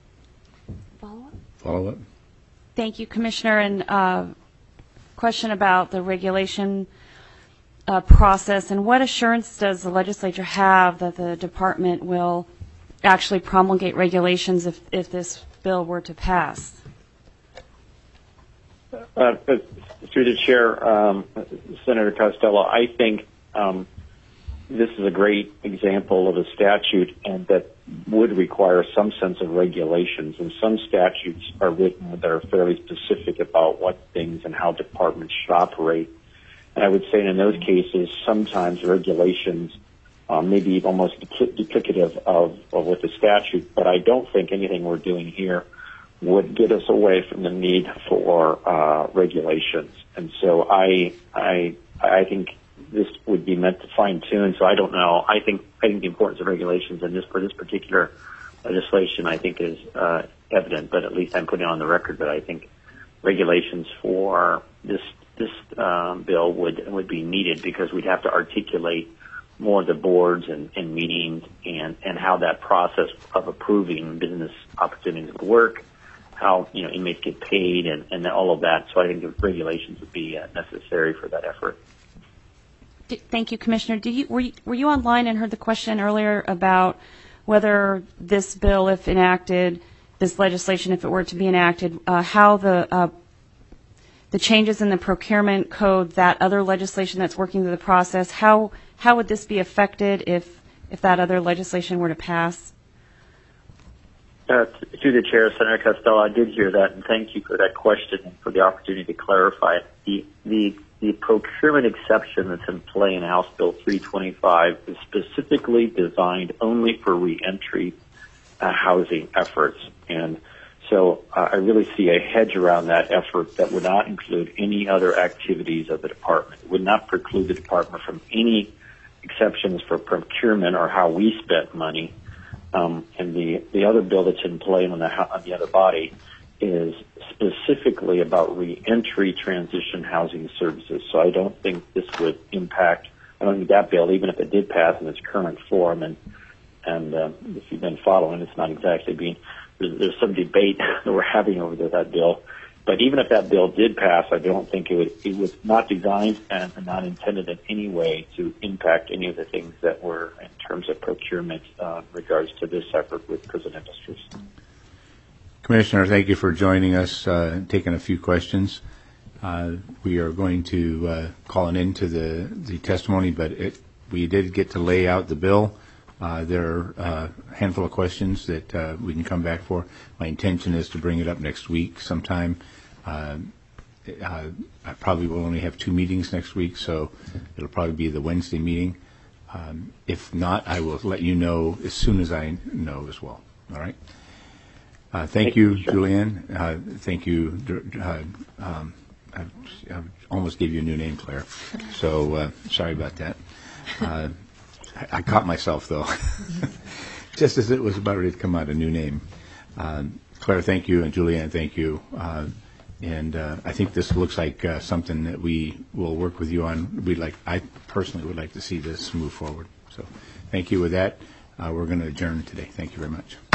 Follow up. Thank you, Commissioner. And uh, question about the regulation uh, process, and what assurance does the legislature have that the department will actually promulgate regulations if, if this bill were to pass? Uh, through the chair, um, Senator Costello, I think um, this is a great example of a statute and that would require some sense of regulations. And some statutes are written that are fairly specific about what things and how departments should operate. And I would say in those cases, sometimes regulations uh, may be almost duplicative of, of what the statute, but I don't think anything we're doing here would get us away from the need for uh, regulations. And so I, I, I think this would be meant to fine tune. So I don't know. I think I think the importance of regulations in this for this particular legislation, I think, is uh, evident. But at least I'm putting on the record that I think regulations for this this um, bill would would be needed, because we'd have to articulate more of the boards and, and meetings and, and how that process of approving business opportunities would work, how you know inmates get paid, and, and all of that. So I think the regulations would be uh, necessary for that effort. Thank you, Commissioner. Did you, were you, were you online and heard the question earlier about whether this bill, if enacted, this legislation, if it were to be enacted, uh, how the uh, the changes in the procurement code, that other legislation that's working through the process, how how would this be affected if if that other legislation were to pass? Uh, through the chair, Senator Costello, I did hear that, and thank you for that question and for the opportunity to clarify it. The the The procurement exception that's in play in House Bill three twenty-five is specifically designed only for reentry uh, housing efforts. And so uh, I really see a hedge around that effort that would not include any other activities of the department. It would not preclude the department from any exceptions for procurement or how we spent money. Um, and the, the other bill that's in play on the, on the other body is specifically about reentry transition housing services. So I don't think this would impact, I don't think that bill, even if it did pass in its current form, and and uh, if you've been following, it's not exactly being, there's, there's some debate that we're having over that bill. But even if that bill did pass, I don't think it would, it was not designed and not intended in any way to impact any of the things that were in terms of procurement uh, in regards to this effort with prison industries. Commissioner, thank you for joining us uh, and taking a few questions. Uh, we are going to uh, call an end to the, the testimony, but it, we did get to lay out the bill. Uh, there are uh, a handful of questions that uh, we can come back for. My intention is to bring it up next week sometime. Uh, uh, I probably will only have two meetings next week, so it'll probably be the Wednesday meeting. Um, if not, I will let you know as soon as I know as well. All right? Uh, thank, thank you, sure. Julianne. Uh, thank you. Uh, um, I, I almost gave you a new name, Claire. So uh, sorry about that. Uh, I, I caught myself, though, just as it was about ready to come out, a new name. Um, Claire, thank you, and Julianne, thank you. Uh, And uh, I think this looks like uh, something that we will work with you on. We'd like, I personally would like to see this move forward. So thank you. With that, uh, we're going to adjourn today. Thank you very much.